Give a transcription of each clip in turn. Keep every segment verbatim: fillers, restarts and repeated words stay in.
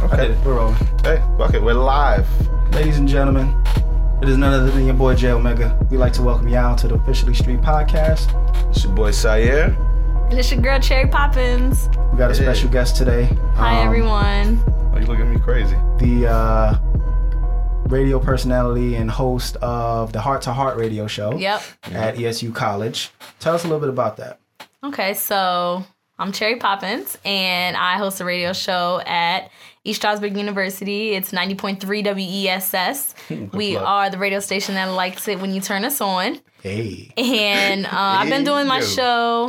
Okay. I did it. We're rolling. Hey, fuck it. We're live. Ladies and gentlemen, it is none other than your boy J Omega. We'd like to welcome y'all to the Officially Street Podcast. It's your boy Syer. And it's your girl Cherry Poppins. We got a Hey. special guest today. Hi Um, everyone. Why you looking at me crazy? The uh, radio personality and host of the Heart to Heart radio show Yep. at E S U College. Tell us a little bit about that. Okay, so I'm Cherry Poppins, and I host a radio show at East Stroudsburg University. It's ninety point three W E S S. We plug. are the radio station that likes it when you turn us on. Hey. And uh, I've been doing my Yo. show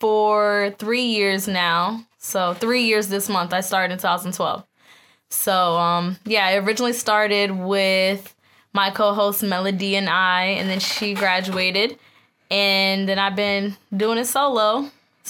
for three years now. So three years this month. I started in two thousand twelve. So, um, yeah, I originally started with my co-host Melody and I, and then she graduated. And then I've been doing it solo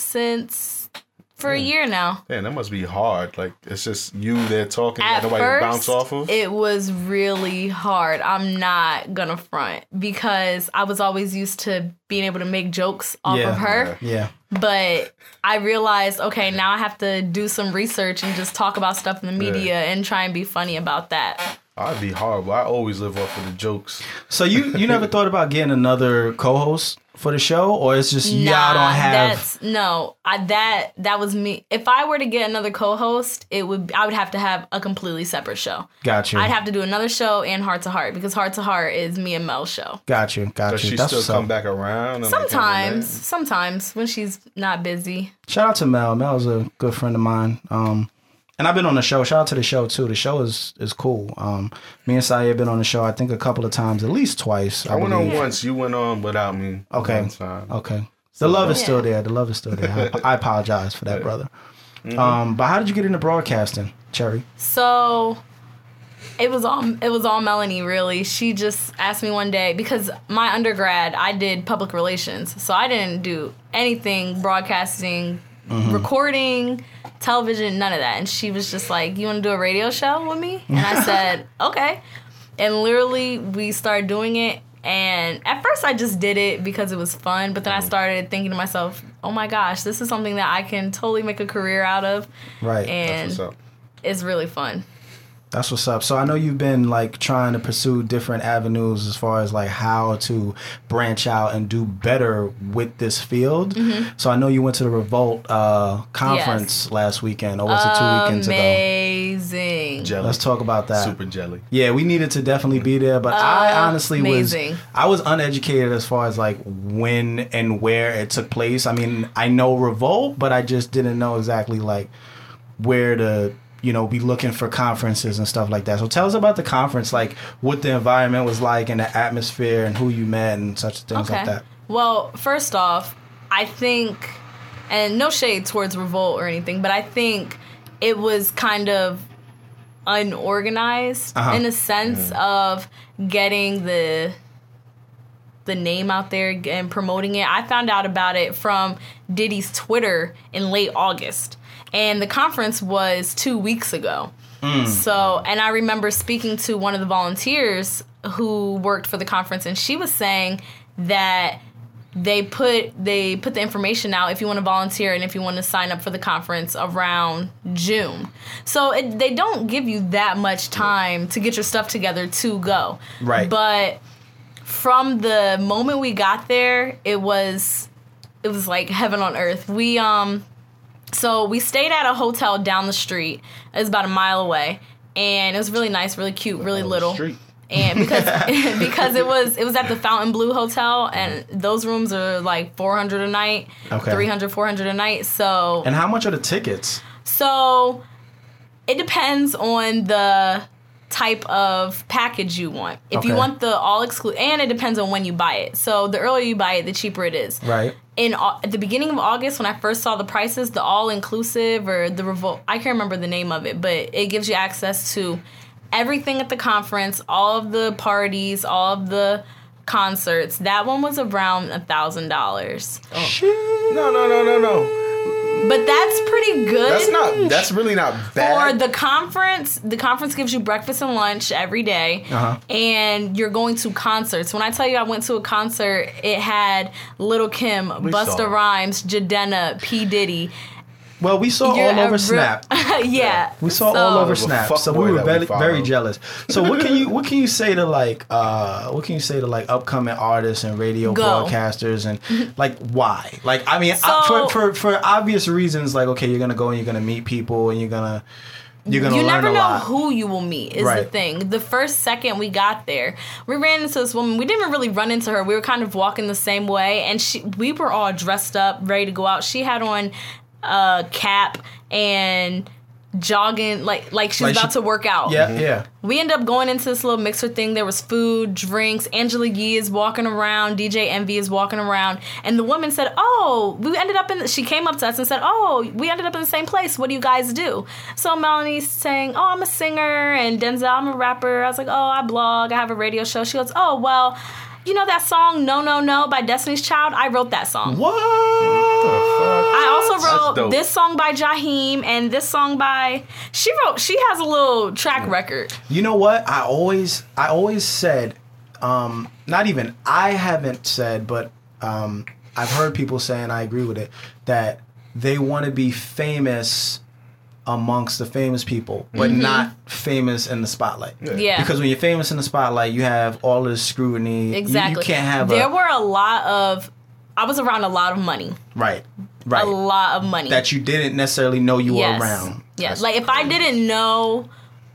since for a year now. Man, that must be hard. Like, it's just you there talking, At got nobody first, to bounce off of. it was really hard. I'm not gonna front because I was always used to being able to make jokes off Yeah. of her. Yeah. But I realized, okay, now I have to do some research and just talk about stuff in the media and try and be funny about that. I'd be horrible. I always live off of the jokes. So you you never thought about getting another co-host for the show, or it's just y'all Nah, don't have? that's no. I that that was me. If I were to get another co-host, it would I would have to have a completely separate show. Got you. I'd have to do another show and Heart to Heart because Heart to Heart is me and Mel's show. Got you. Got Does you. she That's still what's come up. back around? and, like, Sometimes, everything? sometimes when she's not busy. Shout out to Mel. Mel's a good friend of mine. Um, and I've been on the show. Shout out to the show too. The show is is cool. Um, me and Syer have been on the show. I think a couple of times, at least twice. I, I went on believe. once. You went on without me. Okay. One time. Okay. The love is Yeah. still there. The love is still there. I, I apologize for that, brother. Mm-hmm. Um, but how did you get into broadcasting, Cherry? So it was all it was all Melanie really. She just asked me one day because my undergrad I did public relations, so I didn't do anything broadcasting, recording, television, none of that. And she was just like, "You want to do a radio show with me?" And I said, "Okay." And literally we started doing it. And at first I just did it because it was fun, but then I started thinking to myself, "Oh my gosh, this is something that I can totally make a career out of." Right. And What's up? it's really fun. That's what's up. So I know you've been like trying to pursue different avenues as far as like how to branch out and do better with this field. Mm-hmm. So I know you went to the Revolt uh, conference Yes. last weekend, or was it two weekends ago? Amazing. Jelly. Let's talk about that. Super jelly. Yeah, we needed to definitely be there, but I honestly amazing. was I was uneducated as far as like when and where it took place. I mean, I know Revolt, but I just didn't know exactly like where to, you know, be looking for conferences and stuff like that. So tell us about the conference, like what the environment was like and the atmosphere and who you met and such things like that. Well, first off, I think, and no shade towards Revolt or anything, but I think it was kind of unorganized Uh-huh. in a sense of getting the the name out there and promoting it. I found out about it from Diddy's Twitter in late August. And the conference was two weeks ago. So, and I remember speaking to one of the volunteers who worked for the conference, and she was saying that they put they put the information out if you want to volunteer and if you want to sign up for the conference around June. So it, they don't give you that much time to get your stuff together to go. Right. But from the moment we got there, it was it was like heaven on earth. We um so we stayed at a hotel down the street. It was about a mile away, and it was really nice, really cute, really On the little. street. And because because it was it was at the Fountain Blue Hotel, and those rooms are like four hundred a night, Okay. three hundred, four hundred a night. So And how much are the tickets? so it depends on the type of package you want. If you Okay. want the all exclusive, and it depends on when you buy it. So the earlier you buy it, the cheaper it is. Right. In au- at the beginning of August, when I first saw the prices, the all inclusive or the revolt, I can't remember the name of it, but it gives you access to everything at the conference, all of the parties, all of the concerts. That one was around a thousand dollars. No, no, no, no, no. But that's pretty good. That's not. That's really not For bad. the conference, the conference gives you breakfast and lunch every day, Uh-huh. and you're going to concerts. When I tell you I went to a concert, it had Lil Kim, We Busta saw it. Rhymes, Jadena, P. Diddy. Well, we saw You're all a over real- Snap. yeah. We saw So- all over Of a Snap, fuck so boy we were that we very, follow. very jealous. So what can you what can you say to like uh what can you say to like upcoming artists and radio Go. broadcasters and like why? Like I mean So- I, for for for obvious reasons, like okay, you're gonna go and you're gonna meet people and you're gonna you're gonna You learn never a know lot. who you will meet is the Right. thing. The first second we got there, we ran into this woman. We didn't even really run into her. We were kind of walking the same way, and she we were all dressed up, ready to go out. She had on a cap and jogging like like she was Like about she- to work out. Yeah, yeah. We end up going into this little mixer thing. There was food, drinks. Angela Yee is walking around. D J Envy is walking around. And the woman said, oh, we ended up in, the, she came up to us and said, oh, we ended up in the same place. What do you guys do? So Melanie's saying, oh, I'm a singer. And Denzel, I'm a rapper. I was like, oh, I blog. I have a radio show. She goes, oh, well, you know that song, No, No, No by Destiny's Child? I wrote that song. What? I also That's wrote dope. this song by Jaheim and this song by, she wrote, she has a little track record. You know what? I always I always said, um, not even I haven't said, but um, I've heard people say, and I agree with it, that they want to be famous amongst the famous people, but not famous in the spotlight. Yeah. Because when you're famous in the spotlight, you have all this scrutiny. You- Exactly. You, can't have There a were a lot of. I was around a lot of money. right, right A lot of money. that you didn't necessarily know you yes. were around. Yes. Like if I didn't know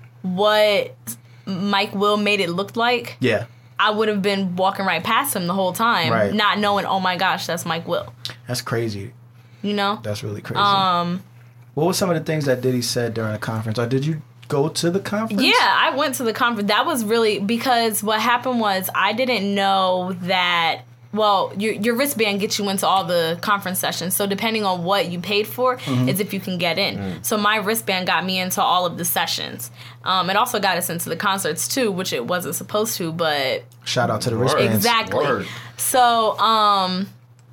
what Mike Will made it look like, Yeah, I would have been walking right past him the whole time, Right. not knowing. Oh my gosh, that's Mike Will. that's crazy. You know. That's really crazy. Um. What were some of the things that Diddy said during the conference? Or did you go to the conference? Yeah, I went to the conference. That was really because what happened was I didn't know that. Well, your your wristband gets you into all the conference sessions. So depending on what you paid for, is if you can get in. So my wristband got me into all of the sessions. Um, it also got us into the concerts too, which it wasn't supposed to, but Shout out to the Word. wristbands. exactly. Word. So um,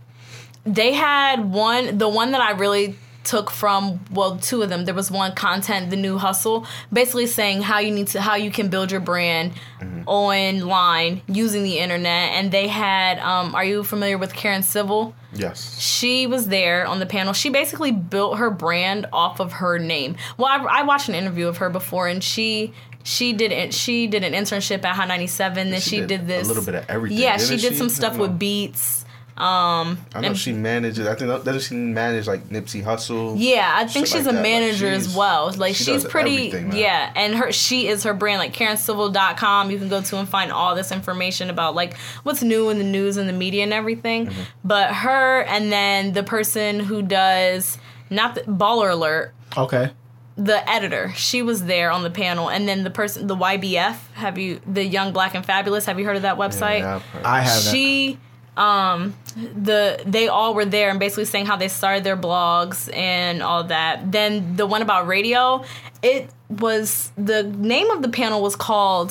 they had one. The one that I really took from, well, two of them. There was one, Content, The New Hustle, basically saying how you need to, how you can build your brand Mm-hmm. online using the internet. And they had, um, are you familiar with Karen Civil? Yes. She was there on the panel. She basically built her brand off of her name. Well, I, I watched an interview of her before, and she she did it. She did an internship at Hot ninety-seven. Then she, She did did, this a little bit of everything, Yeah, she didn't did she? some stuff I don't know. with Beats. Um, I know and- she manages. I think doesn't she manage like Nipsey Hussle? Yeah, I think Shit she's like a that. Like, manager as she's- well. Like she she's does pretty everything, man. yeah, and her she is her brand, like Karen Civil dot com. You can go to and find all this information about like what's new in the news and the media and everything. Mm-hmm. But her and then the person who does not the Baller Alert, Okay. the editor, she was there on the panel, and then the person, the Y B F, have you, the Young Black and Fabulous, have you heard of that website? Yeah, I've heard. I haven't. She, um, the they all were there and basically saying how they started their blogs and all that. Then the one about radio, it was, the name of the panel was called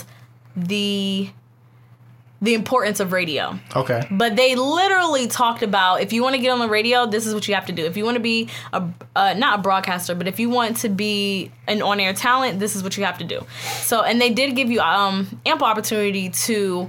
the the importance of radio. Okay. But they literally talked about, if you want to get on the radio, this is what you have to do. If you want to be a uh, not a broadcaster, but if you want to be an on-air talent, this is what you have to do. So, and they did give you um, ample opportunity to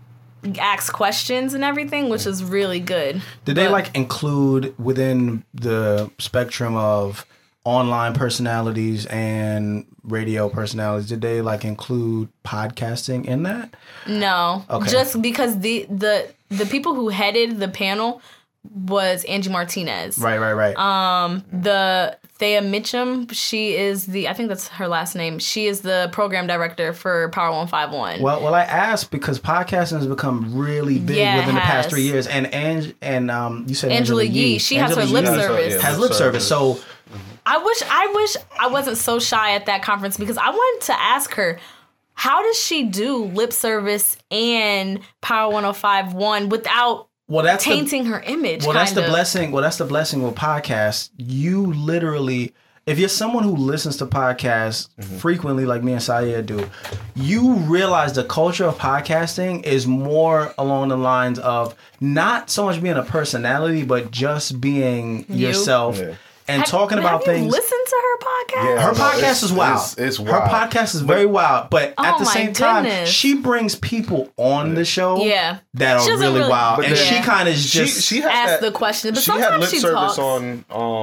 ask questions and everything, which is really good. Did they But- like include within the spectrum of online personalities and radio personalities? Did they like include podcasting in that? No, Okay. just because the the the people who headed the panel was Angie Martinez. Right, right, right. Um, the Thea Mitchum, she is the, I think that's her last name. She is the program director for Power one fifty-one. well, well, I asked because podcasting has become really big Yeah, it within the past has. three years, and and and um, you said Angela Angela, Yee, she has Angela her lip Yee service. Yeah, has lip service. So I wish, I wish I wasn't so shy at that conference because I wanted to ask her, how does she do lip service and Power one oh five one without well, that's the, tainting her image? well, that's kind the of. blessing. Well, that's the blessing with podcasts. You literally, if you're someone who listens to podcasts frequently, like me and Sayer do, you realize the culture of podcasting is more along the lines of not so much being a personality, but just being You. yourself Yeah. and Have- talking have about you things. listened to her podcast? Yeah. Her No, podcast it's- is wild. it's- it's Her wild. podcast is very wild, but Oh at the my same time, goodness. she brings people on the show Yeah. that She are doesn't really, really- wild, But and then- she Yeah. kind of She just she has Ask that, the question, but she had sometimes lip she service talks. on um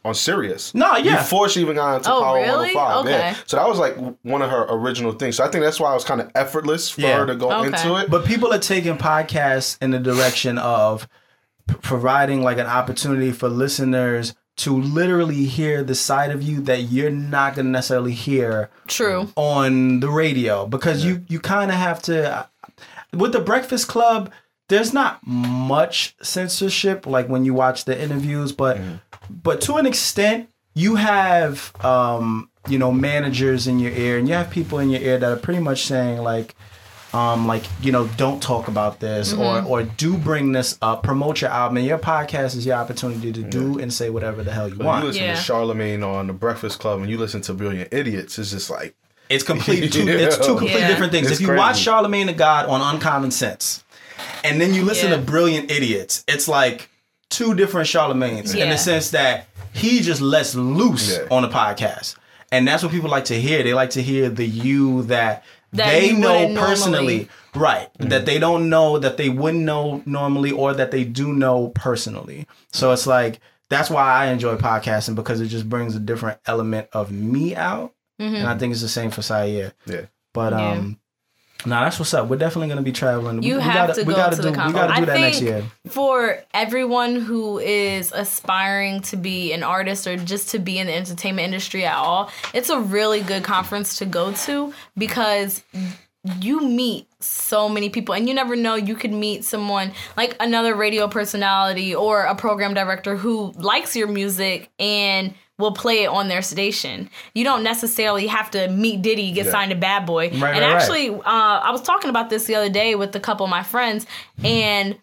on Sirius. No, yeah. Before she even got into Oh, Power really? one oh five. Okay. Yeah. So that was like one of her original things. So I think that's why it was kind of effortless for Yeah. her to go Okay. into it. But people are taking podcasts in the direction of p- providing like an opportunity for listeners to literally hear the side of you that you're not going to necessarily hear True. on the radio, because you you kind of have to. With the Breakfast Club, there's not much censorship like when you watch the interviews, but but to an extent, you have um, you know, managers in your ear, and you have people in your ear that are pretty much saying like, um, like, you know, don't talk about this, Mm-hmm. or or do bring this up, promote your album, and your podcast is your opportunity to do and say whatever the hell you But want. you listen Yeah. to Charlemagne on the Breakfast Club and you listen to Brilliant Idiots, it's just like It's complete two. It's two completely Yeah. different things. It's if you crazy. watch Charlemagne the God on Uncommon Sense, and then you listen Yeah. to Brilliant Idiots, it's like two different Charlemagnes in Yeah. the sense that he just lets loose Yeah. on the podcast, and that's what people like to hear. They like to hear the you that, That they you know wouldn't personally, right? That they don't know, that they wouldn't know normally, or that they do know personally. So it's like that's why I enjoy podcasting, because it just brings a different element of me out. And I think it's the same for Sayer. yeah. But Yeah. um, nah, that's what's up. We're definitely gonna be traveling. You we, have we gotta, to we go gotta to do, the conference. We gotta do I that think next year. for everyone who is aspiring to be an artist or just to be in the entertainment industry at all, it's a really good conference to go to, because you meet so many people, and you never know, you could meet someone like another radio personality or a program director who likes your music and will play it on their station. You don't necessarily have to meet Diddy, get Yeah. signed to Bad Boy. Right, and right, right. actually, uh, I was talking about this the other day with a couple of my friends, and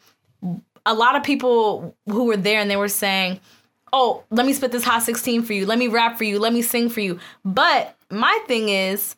a lot of people who were there, and they were saying, oh, let me spit this hot sixteen for you. Let me rap for you. Let me sing for you. But my thing is,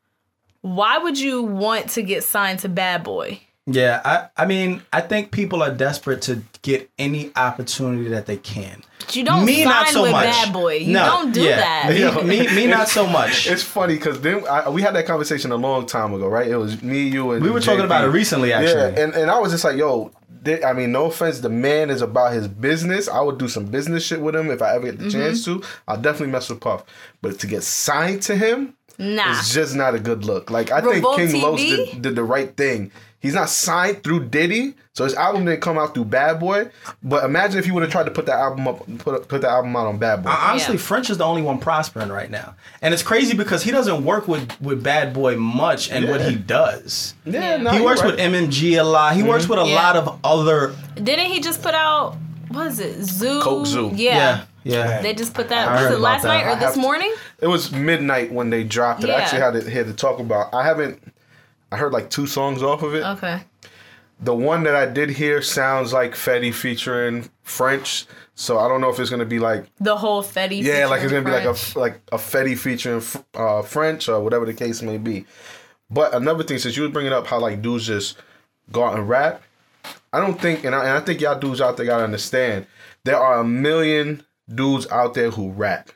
why would you want to get signed to Bad Boy? Yeah, I, I mean, I think people are desperate to get any opportunity that they can. You don't me sign not so with much. Bad Boy. You No, don't do yeah. that. Me, me, me, not so much. It's funny because then I, we had that conversation a long time ago, right? It was me, you, and We were talking J P. about it recently, actually. Yeah, and, and I was just like, yo, they, I mean, no offense, the man is about his business. I would do some business shit with him if I ever get the chance to. I'll definitely mess with Puff. But to get signed to him, Nah. it's just not a good look. Like, I Revolt think King T V? Los did, did the right thing. He's not signed through Diddy, so his album didn't come out through Bad Boy. But imagine if he would have tried to put that album up, put put the album out on Bad Boy. Honestly, Yeah. French is the only one prospering right now, and it's crazy because he doesn't work with, with Bad Boy much, and what Yeah. he does. yeah, Yeah. no, He you're works right. with M M G a lot. He works with a Yeah. lot of other. Didn't he just put out, what is it, Zoo? Coke Zoo. Yeah. Yeah, yeah. They just put that, I was heard it about last that. night I or have this to- morning? It was midnight when they dropped it. I Yeah. actually had it here to talk about. I haven't. I heard like two songs off of it. Okay. The one that I did hear sounds like Fetty featuring French. So I don't know if it's gonna be like The whole Fetty. yeah, like it's gonna be like French. a like a Fetty featuring uh, French or whatever the case may be. But another thing, since you was bringing up how like dudes just go out and rap, I don't think, and I, and I think y'all dudes out there gotta understand, there are a million dudes out there who rap.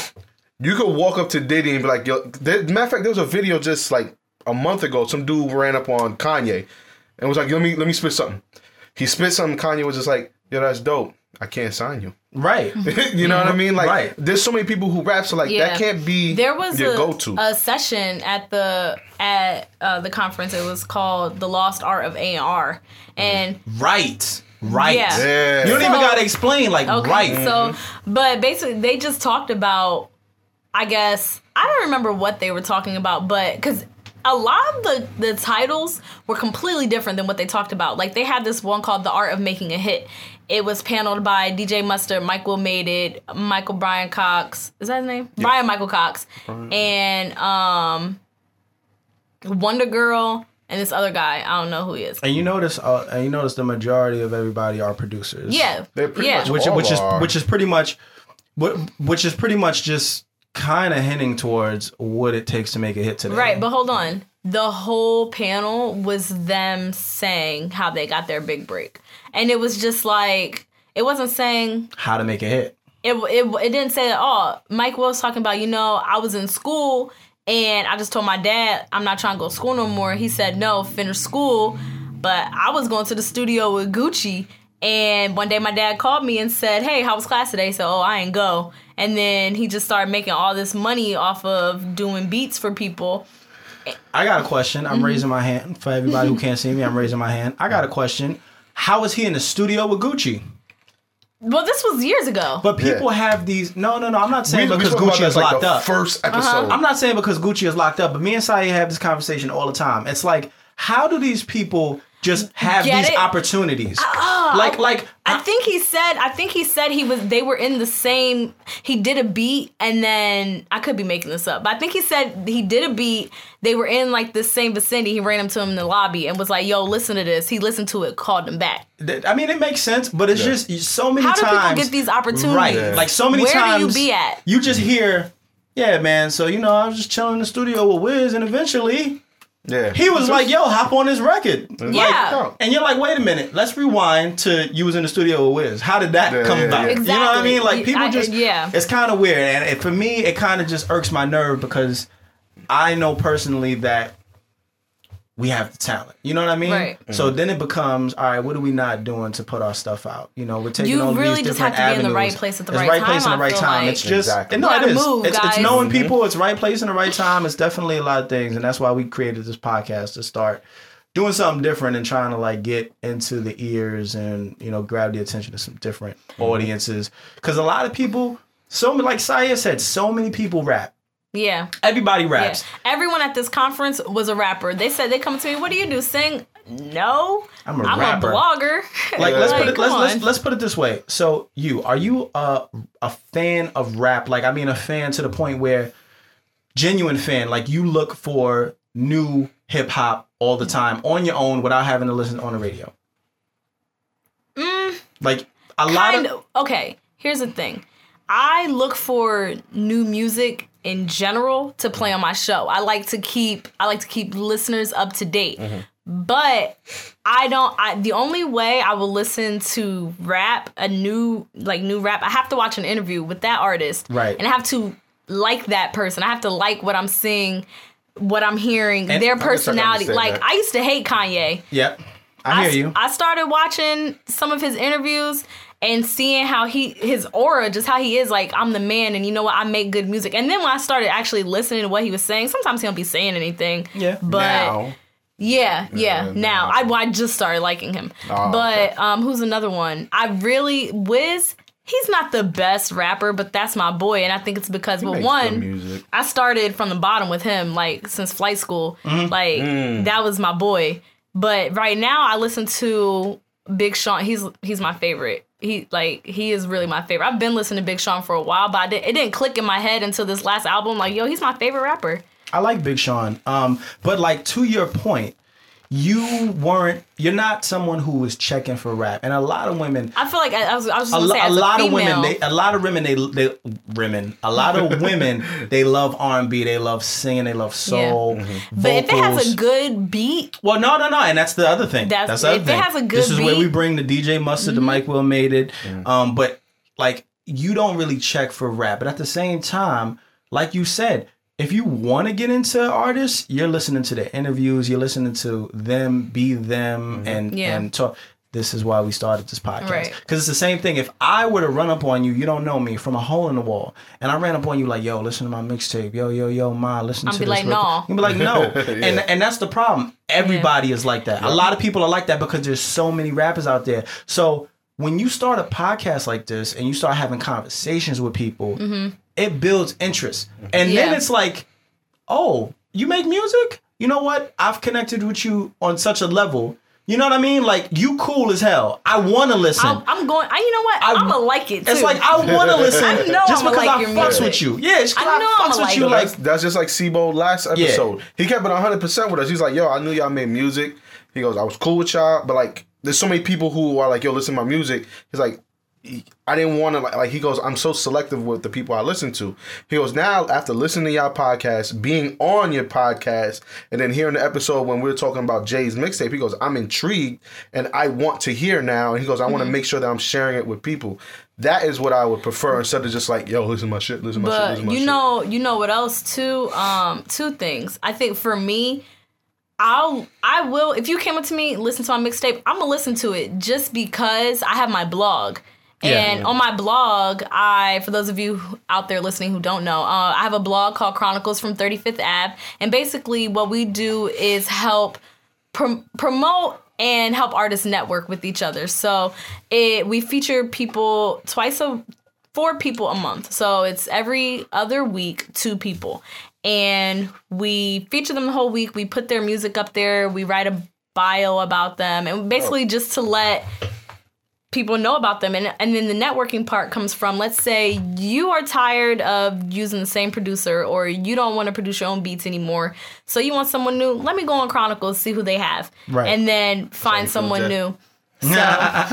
You could walk up to Diddy and be like, yo, there, matter of fact, there was a video just like a month ago. Some dude ran up on Kanye and was like, let me let me spit something. He spit something. Kanye was just like, yo, that's dope. I can't sign you. Right. You know what I mean? Like, Right. there's so many people who rap, so like Yeah. that can't be There was your a, go-to. a session at the at uh, the conference. It was called The Lost Art of A and R. And Right. Right. Yeah. yeah. You don't even So- gotta explain. Like, okay, right. so but basically they just talked about, I guess, I don't remember what they were talking about, but because a lot of the, the titles were completely different than what they talked about. Like, they had this one called The Art of Making a Hit. It was paneled by D J Mustard, Mike Will Made It, Michael Brian Cox. Is that his name? Brian Michael Cox. And um, Wonder Girl and this other guy. I don't know who he is. And you notice, uh, and you notice the majority of everybody are producers. Yeah. They're pretty yeah. much which all which is are. which is pretty much, what which is pretty much just kind of hinting towards what it takes to make a hit today. Right, but hold on. The whole panel was them saying how they got their big break. And it was just like, it wasn't saying, How to make a hit. it, it, it didn't say at all. Mike was talking about, you know, I was in school and I just told my dad I'm not trying to go to school no more. He said, no, finish school. But I was going to the studio with Gucci And one day my dad called me and said, hey, how was class today? So, oh, I ain't go. And then he just started making all this money off of doing beats for people. I got a question. I'm mm-hmm. raising my hand. For everybody who can't see me, I'm raising my hand. I got a question. How is he in the studio with Gucci? Well, this was years ago. But people yeah. have these... No, no, no. I'm not saying we, because we Gucci is like locked up. First episode. Uh-huh. I'm not saying because Gucci is locked up, but me and Saye have this conversation all the time. It's like, how do these people just have Get these it? opportunities? Uh, like, like... I, I think he said... I think he said he was... They were in the same... He did a beat, and then... I could be making this up, but I think he said he did a beat. They were in, like, the same vicinity. He ran him to him in the lobby and was like, yo, listen to this. He listened to it, called him back. I mean, it makes sense, but it's yeah. just so many How times... How do people get these opportunities? Right. Yeah. Like, so many Where times... Where do you be at? You just hear, yeah, man, so, you know, I was just chilling in the studio with Wiz, and eventually... Yeah. He was like, yo, hop on this record. Yeah. Like, and you're like, wait a minute, let's rewind to you was in the studio with Wiz. How did that yeah, come yeah, about? Yeah. Exactly. You know what I mean? Like, people I, just, yeah. it's kind of weird. And it, for me, it kind of just irks my nerve because I know personally that we have the talent. You know what I mean? Right. Mm-hmm. So then it becomes, all right, what are we not doing to put our stuff out? You know, we're taking you all really these just different have to avenues. be in the right place at the it's right, right time. place in the right time. Like. It's just, exactly. no, it is. Move, it's, it's guys. knowing Mm-hmm. people. It's right place in the right time. It's definitely a lot of things, and that's why we created this podcast to start doing something different and trying to like get into the ears and, you know, grab the attention of some different mm-hmm. audiences. Because a lot of people, so many, like Saye said, so many people rap. Yeah. Everybody raps. Yeah. Everyone at this conference was a rapper. They said, they come to me, what do you do? Sing? No. I'm a I'm rapper. a blogger. Like, let's like, put it let's, on. let's let's put it this way. So you, are you a a fan of rap? Like, I mean a fan to the point where genuine fan, like you look for new hip hop all the time on your own without having to listen on the radio? Mm, like a kind lot of, of okay, here's the thing. I look for new music in general to play on my show. I like to keep I like to keep listeners up to date. Mm-hmm. But I don't I the only way I will listen to rap, a new like new rap, I have to watch an interview with that artist. Right. And I have to like that person. I have to like what I'm seeing, what I'm hearing, and their personality. Like that. I used to hate Kanye. Yep. I hear I, you. I started watching some of his interviews and seeing how he, his aura, just how he is, like, I'm the man, and you know what, I make good music. And then when I started actually listening to what he was saying, sometimes he don't be saying anything. Yeah. But now. Yeah, yeah, yeah now. I, well, I just started liking him. Oh, but okay. um, who's another one? I really, Wiz, he's not the best rapper, but that's my boy. And I think it's because, well, one, I started from the bottom with him, like, since flight school. Mm-hmm. Like, mm. that was my boy. But right now, I listen to Big Sean. He's he's my favorite. He like he is really my favorite. I've been listening to Big Sean for a while, but I did, it didn't click in my head until this last album. Like, yo, he's my favorite rapper. I like Big Sean. Um, but like to your point, you weren't. You're not someone who was checking for rap, and a lot of women. I feel like I, I was. I was just a, gonna say, a as lot a of women. female, They, a lot of women. They they women. A lot of women. They love R and B. They love singing. They love soul. Yeah. Mm-hmm. But if it has a good beat, well, no, no, no, and that's the other thing. That's, that's the other if thing. It has a good. This is beat, where we bring the D J Mustard, mm-hmm. the Mike Will made it. Mm-hmm. Um, but like you don't really check for rap, but at the same time, like you said. If you want to get into artists, you're listening to their interviews, you're listening to them be them mm-hmm. and, yeah. and talk. This is why we started this podcast. Because right. it's the same thing. If I were to run up on you, you don't know me, from a hole in the wall, and I ran up on you like, yo, listen to my mixtape. Yo, yo, yo, ma, listen I'll to be this. Like, no. You'll be like, no. yeah. And and that's the problem. Everybody yeah. is like that. Yeah. A lot of people are like that because there's so many rappers out there. So when you start a podcast like this and you start having conversations with people, mm-hmm. it builds interest. And yeah. then it's like, oh, you make music? You know what? I've connected with you on such a level. You know what I mean? Like, you cool as hell. I want to listen. I'm, I'm going, I, you know what? I, I'm going to like it, too. It's like, I want to listen. I know just I'm because like I your fucks music. with you. Yeah, just because I, I know I fucks I'ma with like you. it. Like, that's, that's just like Sibo last episode. Yeah. He kept it one hundred percent with us. He's like, yo, I knew y'all made music. He goes, I was cool with y'all, but like, there's so many people who are like, yo, listen to my music. He's like, I didn't want to, like, like, he goes, I'm so selective with the people I listen to. He goes, now, after listening to y'all podcast, being on your podcast, and then hearing the episode when we were talking about Jay's mixtape, he goes, I'm intrigued, and I want to hear now. And he goes, I mm-hmm. want to make sure that I'm sharing it with people. That is what I would prefer, instead of just like, yo, listen to my shit, listen to my but Uh, shit, listen to my you shit. know, you know what else, too? Um, two things. I think for me, I'll I will if you came up to me, listen to my mixtape, I'm gonna listen to it just because I have my blog. Yeah. And on my blog, I, for those of you out there listening who don't know, uh, I have a blog called Chronicles from thirty-fifth Ave. And basically what we do is help prom- promote and help artists network with each other. So it we feature people twice a, four people a month. So it's every other week, two people. And we feature them the whole week. We put their music up there. We write a bio about them. And basically just to let people know about them. And and then the networking part comes from, let's say you are tired of using the same producer or you don't want to produce your own beats anymore. So you want someone new. Let me go on Chronicles, see who they have. Right. And then find Sorry, someone Phil new. So, no,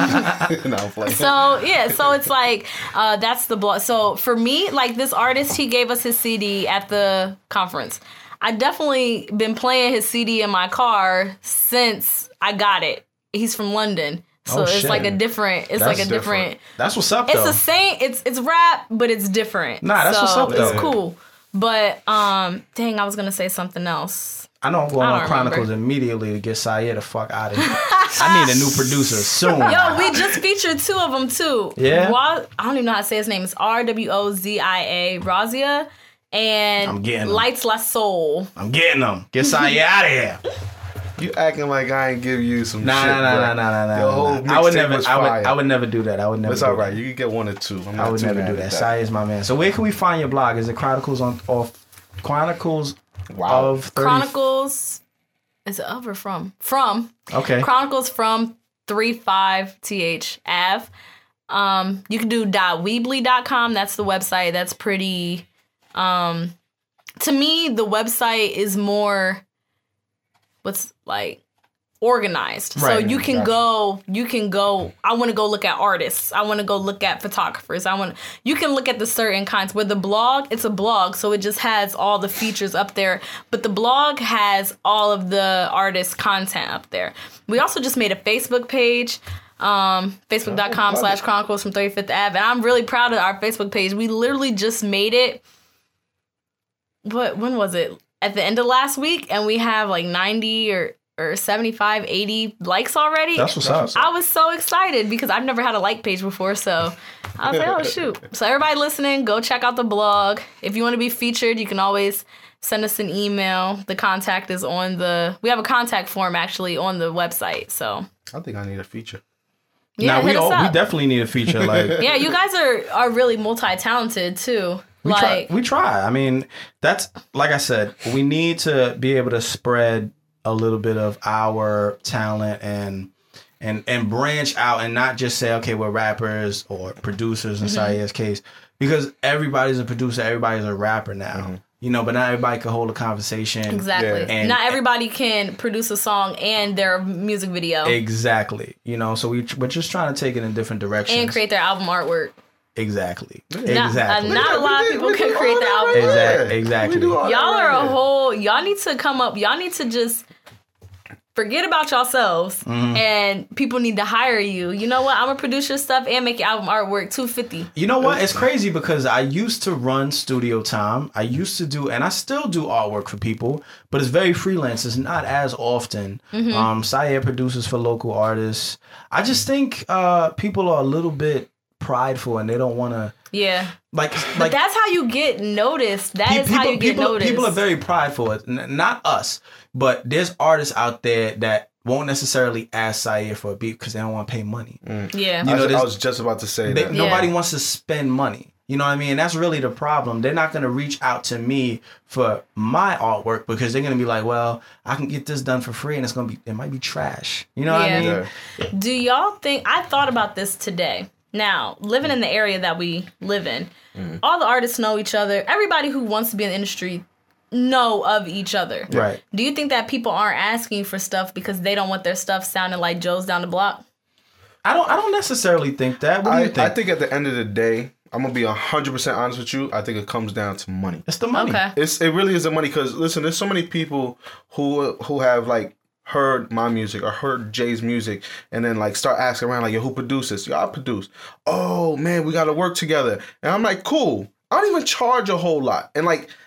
I'm playing. so yeah, so it's like, uh, that's the blog. So for me, like this artist, he gave us his C D at the conference. I definitely been playing his C D in my car since I got it. He's from London. So Oh, it's shit. like a different, it's That's like a different. different, That's what's up, it's though. the same, it's it's rap, but it's different. Nah, that's so what's up, though. It's cool. But, um, dang, I was going to say something else. I know I'm going I on don't Chronicles remember. immediately to get Syed the fuck out of here. I need a new producer soon. Yo, we just featured two of them, too. Yeah? Wa- I don't even know how to say his name. It's R W O Z I A, Razia, and I'm getting 'em. Lights La Soul. I'm getting them. Get Syed out of here. You acting like I ain't give you some Nah, shit, nah, nah, bro. nah, nah, nah, Your whole nah. I would mixtape never. was I would. fire. I would never do that. I would never. It's do all right. that. You can get one or two. I'm I not would too never mad do at that. that. Syed is my man. So where can we find your blog? Is it Chronicles on off Chronicles Wow. of thirty? Chronicles, is it of or from? From. Okay. Chronicles from thirty-five T H Ave. Um, you can do .weebly dot com. That's the website. That's pretty, um, to me, the website is more, what's like, organized. Right, so you can gotcha. go, you can go, I want to go look at artists. I want to go look at photographers. I want, you can look at the certain kinds. Where the blog, it's a blog, so it just has all the features up there. But the blog has all of the artists' content up there. We also just made a Facebook page. Um, Facebook.com slash Chronicles from thirty-fifth Ave. And I'm really proud of our Facebook page. We literally just made it. What, when was it? At the end of last week. And we have like ninety or, or seventy-five, eighty likes already. That's what's up. I was so excited because I've never had a like page before. So I was like, oh, shoot. So everybody listening, go check out the blog. If you want to be featured, you can always send us an email. The contact is on the, we have a contact form actually on the website. So I think I need a feature. yeah, now we hit us all, we up. definitely need a feature. Like Yeah, you guys are, are really multi-talented too. we like, try. We try. I mean, that's like I said. We need to be able to spread a little bit of our talent and and and branch out and not just say, okay, we're rappers or producers in Mm-hmm. Syed's case, because everybody's a producer, everybody's a rapper now. Mm-hmm. You know, but not everybody can hold a conversation. exactly. Yeah. And- Not everybody can produce a song and their music video Exactly. You know, so we we're just trying to take it in different directions. and create their album artwork. Exactly. Not, Exactly. uh, not a lot of people We can do create all the that album. right Exact- there. exactly. We do all Y'all that are right a there. whole, y'all need to come up, y'all need to just forget about yourselves Mm-hmm. and people need to hire you. You know what? I'm gonna produce your stuff and make your album artwork two fifty. You know what? It's crazy because I used to run studio time. I used to do, and I still do artwork for people, but it's very freelance. It's not as often. Mm-hmm. Um, Syed produces for local artists. I just think uh, people are a little bit prideful and they don't want to Yeah. like But like. that's how you get noticed. That pe- is how you get people, noticed. people are very prideful. N- Not us, but there's artists out there that won't necessarily ask Syed for a beat because they don't want to pay money. yeah. You I, know, was, this- I was just about to say They, that. Nobody Yeah. wants to spend money. You know what I mean? That's really the problem. They're not going to reach out to me for my artwork because they're going to be like, well, I can get this done for free and it's going to be, it might be trash. You know what I Yeah. mean? Yeah. Do y'all think, I thought about this today. Now, living in the area that we live in, all the artists know each other. Everybody who wants to be in the industry know of each other. Right. Do you think that people aren't asking for stuff because they don't want their stuff sounding like Joe's down the block? I don't, I don't necessarily think that. What do you I, think? I think at the end of the day, I'm gonna be one hundred percent honest with you. I think it comes down to money. it's the money. Okay. It's it really is the money because listen, there's so many people who who have like heard my music or heard Jay's music and then like start asking around like, yo, who produces? Yo, I produce. Oh man, we gotta work together. And I'm like, cool. I don't even charge a whole lot. And like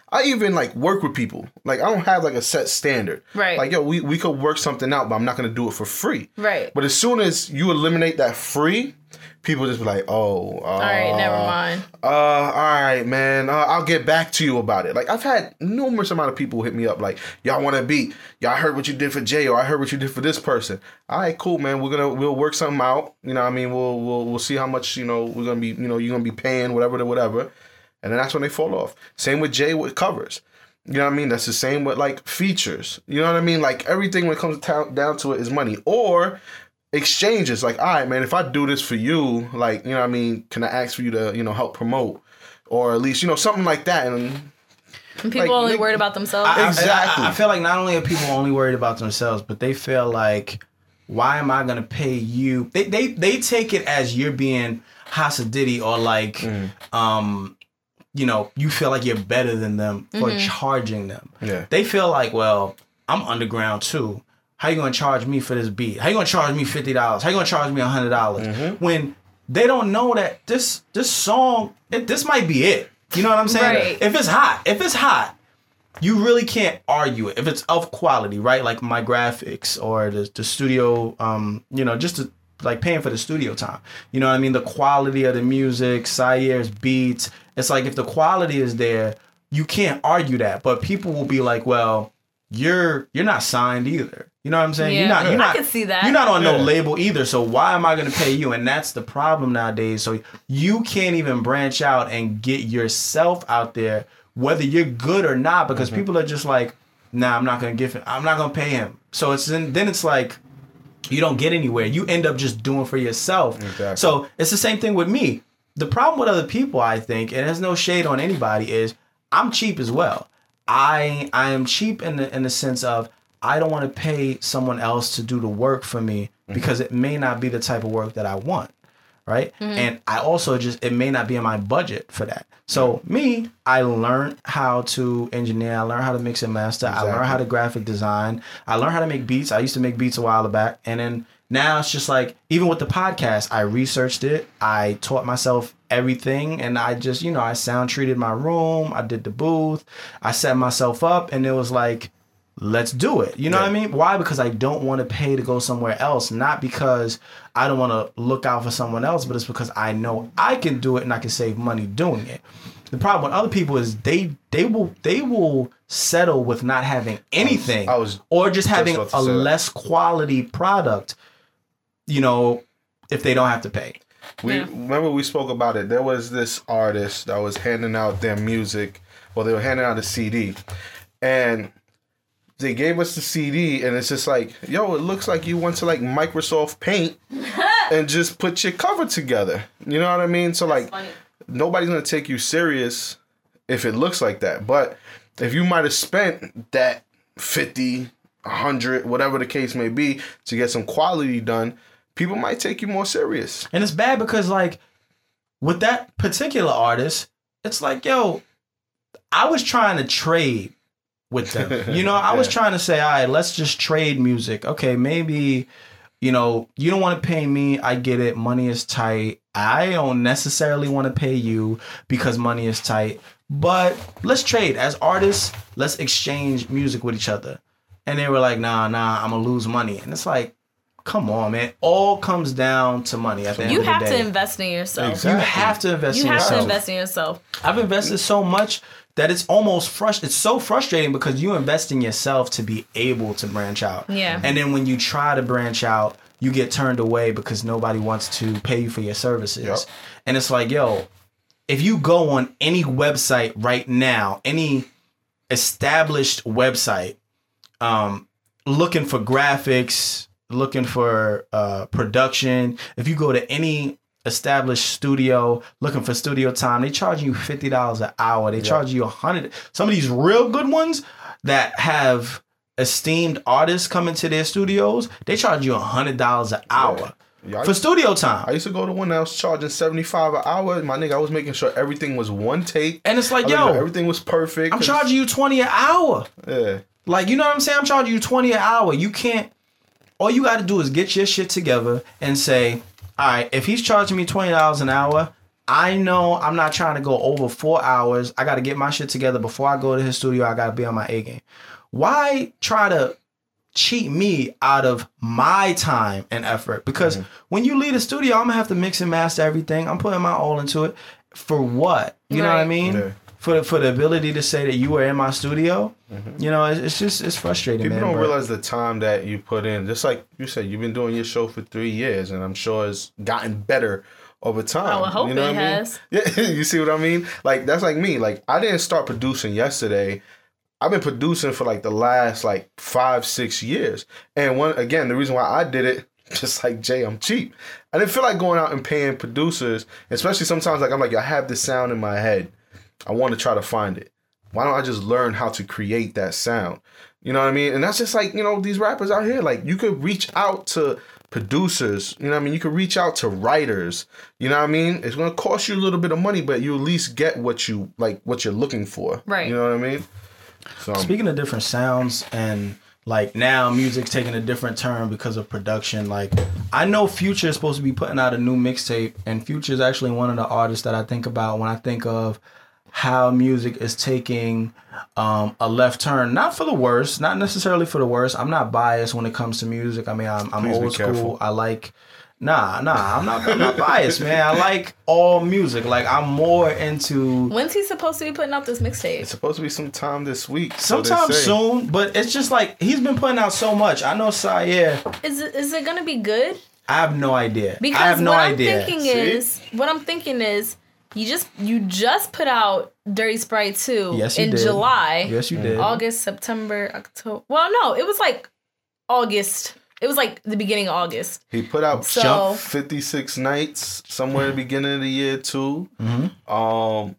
I even like work with people. Like I don't have like a set standard. Right. Like yo, we, we could work something out, but I'm not gonna do it for free. Right. But as soon as you eliminate that free, people just be like, oh, uh, All right, never mind. Uh, all right, man. Uh, I'll get back to you about it. Like I've had numerous amount of people hit me up, like, y'all want to beat? Y'all heard what you did for Jay, or I heard what you did for this person. All right, cool, man. We're gonna we'll work something out. You know, what I mean, we'll we'll we'll see how much you know we're gonna be. You know, you're gonna be paying whatever to whatever, and then that's when they fall off. Same with Jay with covers. You know what I mean? That's the same with like features. You know what I mean? Like everything when it comes down down to it is money or exchanges. Like, all right, man, if I do this for you, like, you know what I mean, can I ask for you to, you know, help promote? Or at least, you know, something like that. And, and people like, only they, worried about themselves. I, exactly. I, I feel like not only are people only worried about themselves, but they feel like, why am I going to pay you? They, they they take it as you're being Hasidity or like, mm. um, you know, you feel like you're better than them for mm-hmm. charging them. Yeah. They feel like, well, I'm underground too. How you gonna charge me for this beat? How you gonna charge me fifty dollars? How you gonna charge me a hundred dollars? Mm-hmm. When they don't know that this this song, it, this might be it. You know what I'm saying? Right. If it's hot, if it's hot, you really can't argue it. If it's of quality, right? Like my graphics or the the studio, um, you know, just to, like paying for the studio time. You know what I mean? The quality of the music, Sayeer's beats. It's like if the quality is there, you can't argue that. But people will be like, well, you're you're not signed either. You know what I'm saying? Yeah. You're not, you're not, I can see that. You're not on no Yeah. label either, so why am I going to pay you? And that's the problem nowadays. So you can't even branch out and get yourself out there, whether you're good or not, because mm-hmm. people are just like, nah, I'm not going to give him, I'm not going to pay him. So it's then, then it's like, you don't get anywhere. You end up just doing for yourself. Exactly. So it's the same thing with me. The problem with other people, I think, and it has no shade on anybody, is I'm cheap as well. I I am cheap in the in the sense of I don't want to pay someone else to do the work for me mm-hmm. because it may not be the type of work that I want, right? Mm-hmm. And I also just, it may not be in my budget for that. So me, I learned how to engineer. I learned how to mix and master. Exactly. I learned how to graphic design. I learned how to make beats. I used to make beats a while back. And then now it's just like, even with the podcast, I researched it. I taught myself everything. And I just, you know, I sound treated my room. I did the booth. I set myself up. And it was like, let's do it. You know yeah. what I mean? Why? Because I don't want to pay to go somewhere else. Not because I don't want to look out for someone else, but it's because I know I can do it and I can save money doing it. The problem with other people is they they will they will settle with not having anything I was, I was or just having just a less quality product, you know, if they don't have to pay. We yeah. remember we spoke about it. There was this artist that was handing out their music, well, they were handing out a C D, and they gave us the C D, and it's just like, yo, it looks like you went to like Microsoft Paint and just put your cover together. You know what I mean? So That's like, funny. Nobody's gonna take you serious if it looks like that. But if you might have spent that fifty, a hundred, whatever the case may be, to get some quality done, people might take you more serious. And it's bad because like with that particular artist, it's like, yo, I was trying to trade with them. You know, I was yeah. trying to say, all right, let's just trade music. Okay, maybe, you know, you don't want to pay me. I get it. Money is tight. I don't necessarily want to pay you because money is tight. But let's trade. As artists, let's exchange music with each other. And they were like, nah, nah, I'm going to lose money. And it's like, come on, man. It all comes down to money at the end You of the day. have to invest in yourself. Exactly. You have to invest You in have yourself. to invest in yourself. I've invested so much that it's almost frust- it's so frustrating because you invest in yourself to be able to branch out. Yeah. And then when you try to branch out, you get turned away because nobody wants to pay you for your services. Yep. And it's like, yo, if you go on any website right now, any established website, um, looking for graphics, looking for uh, production, if you go to any established studio looking for studio time, they charge you fifty dollars an hour. They yep. charge you a hundred. Some of these real good ones that have esteemed artists coming to their studios, they charge you a hundred dollars an hour Yeah. Yeah, for I, studio time. I used to go to one that was charging seventy-five an hour. My nigga, I was making sure everything was one take. And it's like, I mean, yo, everything was perfect. I'm charging you twenty an hour. Yeah. Like, you know what I'm saying? I'm charging you twenty an hour. You can't, all you got to do is get your shit together and say, all right, if he's charging me twenty dollars an hour, I know I'm not trying to go over four hours. I got to get my shit together before I go to his studio. I got to be on my A game. Why try to cheat me out of my time and effort? Because mm-hmm. when you leave the studio, I'm gonna have to mix and master everything. I'm putting my all into it. For what? You right. know what I mean? Yeah. For the, for the ability to say that you were in my studio, mm-hmm. you know, it's, it's just it's frustrating. People man, don't bro. realize the time that you put in. Just like you said, you've been doing your show for three years, and I'm sure it's gotten better over time. I would hope you know it what has. I mean? Yeah, you see what I mean? Like that's like me. Like I didn't start producing yesterday. I've been producing for like the last like five, six years. And one again, the reason why I did it, just like Jay, I'm cheap. I didn't feel like going out and paying producers, especially sometimes like I'm like, I have this sound in my head. I want to try to find it. Why don't I just learn how to create that sound? You know what I mean? And that's just like, you know, these rappers out here, like you could reach out to producers, you know what I mean? You could reach out to writers, you know what I mean? It's going to cost you a little bit of money, but you at least get what you, like what you're looking for. Right. You know what I mean? So, speaking of different sounds and like now music's taking a different turn because of production. Like I know Future is supposed to be putting out a new mixtape, and Future is actually one of the artists that I think about when I think of how music is taking um, a left turn. Not for the worse, not necessarily for the worse. I'm not biased when it comes to music. I mean, I'm, I'm old school. I like... Nah, nah, I'm not, I'm not biased, man. I like all music. Like, I'm more into... When's he supposed to be putting out this mixtape? It's supposed to be sometime this week. Sometime soon, but it's just like, he's been putting out so much. I know Sire... Is it, is it gonna be good? I have no idea. Because I have no what idea. I'm thinking See? is... What I'm thinking is... You just you just put out Dirty Sprite two yes, you in did. July. Yes, you did. August, September, October. Well, no, it was like August. It was like the beginning of August. He put out so, Jump fifty-six Nights somewhere at the beginning of the year too. Mm-hmm. Um,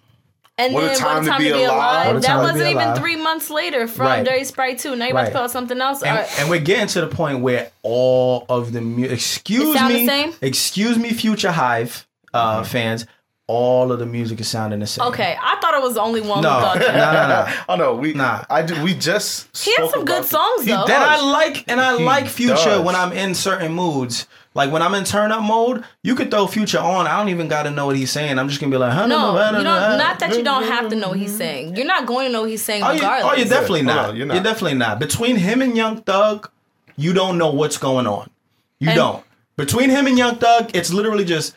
and what then a time, what a time to, be to be alive. alive. That wasn't even alive. three months later from right. Dirty Sprite two. Now you're right. about to put out something else. And, right. and we're getting to the point where all of the music... Excuse it sound me. The same? Excuse me, Future Hive uh, mm-hmm. fans. All of the music is sounding the same. Okay, I thought it was the only one no, who thought that. No, no, no. Oh no, we nah. I do, we just he has some good songs though. And I like and I He like Future does. when I'm in certain moods. Like when I'm in turn up mode, you could throw Future on. I don't even got to know what he's saying. I'm just gonna be like, huh, no, you don't. Not that you don't have to know what he's saying. You're not going to know what he's saying oh, you, regardless. oh, you're definitely Yeah. not. Oh, no, you're not. You're definitely not. Between him and Young Thug, you don't know what's going on. You And- don't. Between him and Young Thug, it's literally just.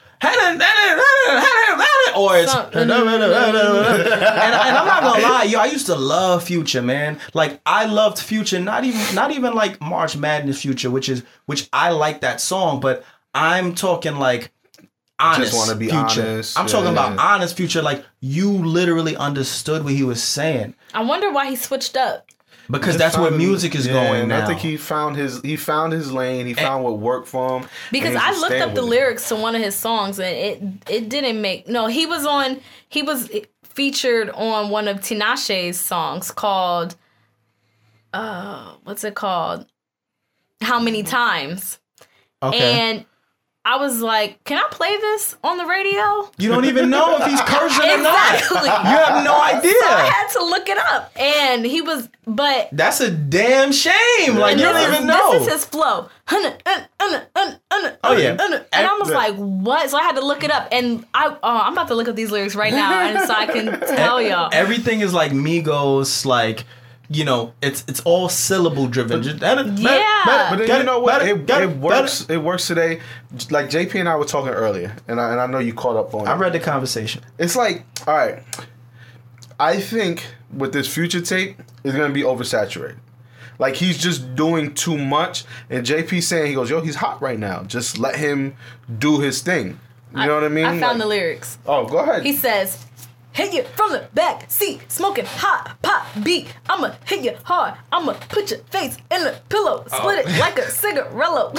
Or it's Some- and, and I'm not gonna lie, yo, I used to love Future, man. Like I loved Future, not even not even like March Madness Future, which is which I like that song, but I'm talking like honest Just wanna be Future. honest, I'm talking yeah. about honest Future, like you literally understood what he was saying. I wonder why he switched up. Because Just that's where found- music is yeah, going and now. I think he found his he found his lane. He found what worked for him. Because and he I just looked stand up the with it. lyrics to one of his songs and it it didn't make no. He was on he was featured on one of Tinashe's songs called uh what's it called? How Many Times? Okay. And I was like, can I play this on the radio? You don't even know if he's cursing or not. Exactly. You have no idea. So I had to look it up. And he was, but. That's a damn shame. Like, and you this don't is, even know. This is his flow. Oh, yeah. And I was like, what? So I had to look it up. And I, uh, I'm about to look up these lyrics right now. And so I can tell y'all. Everything is like Migos, like, you know, it's it's all syllable driven. Just, Yeah. But then Get you know it, what? get It, it, get it it, works. get It works today. Like J P and I were talking earlier, and I and I know you caught up on it. I read the conversation. It's like, all right. I think with this Future tape, it's gonna be oversaturated. Like he's just doing too much, and J P saying he goes, "Yo, he's hot right now. Just let him do his thing." You know what I mean? I found like, the lyrics. Oh, go ahead. He says, hit you from the back seat, smoking hot pop beat. I'ma hit you hard. I'ma put your face in the pillow, split Oh. it like a cigarello.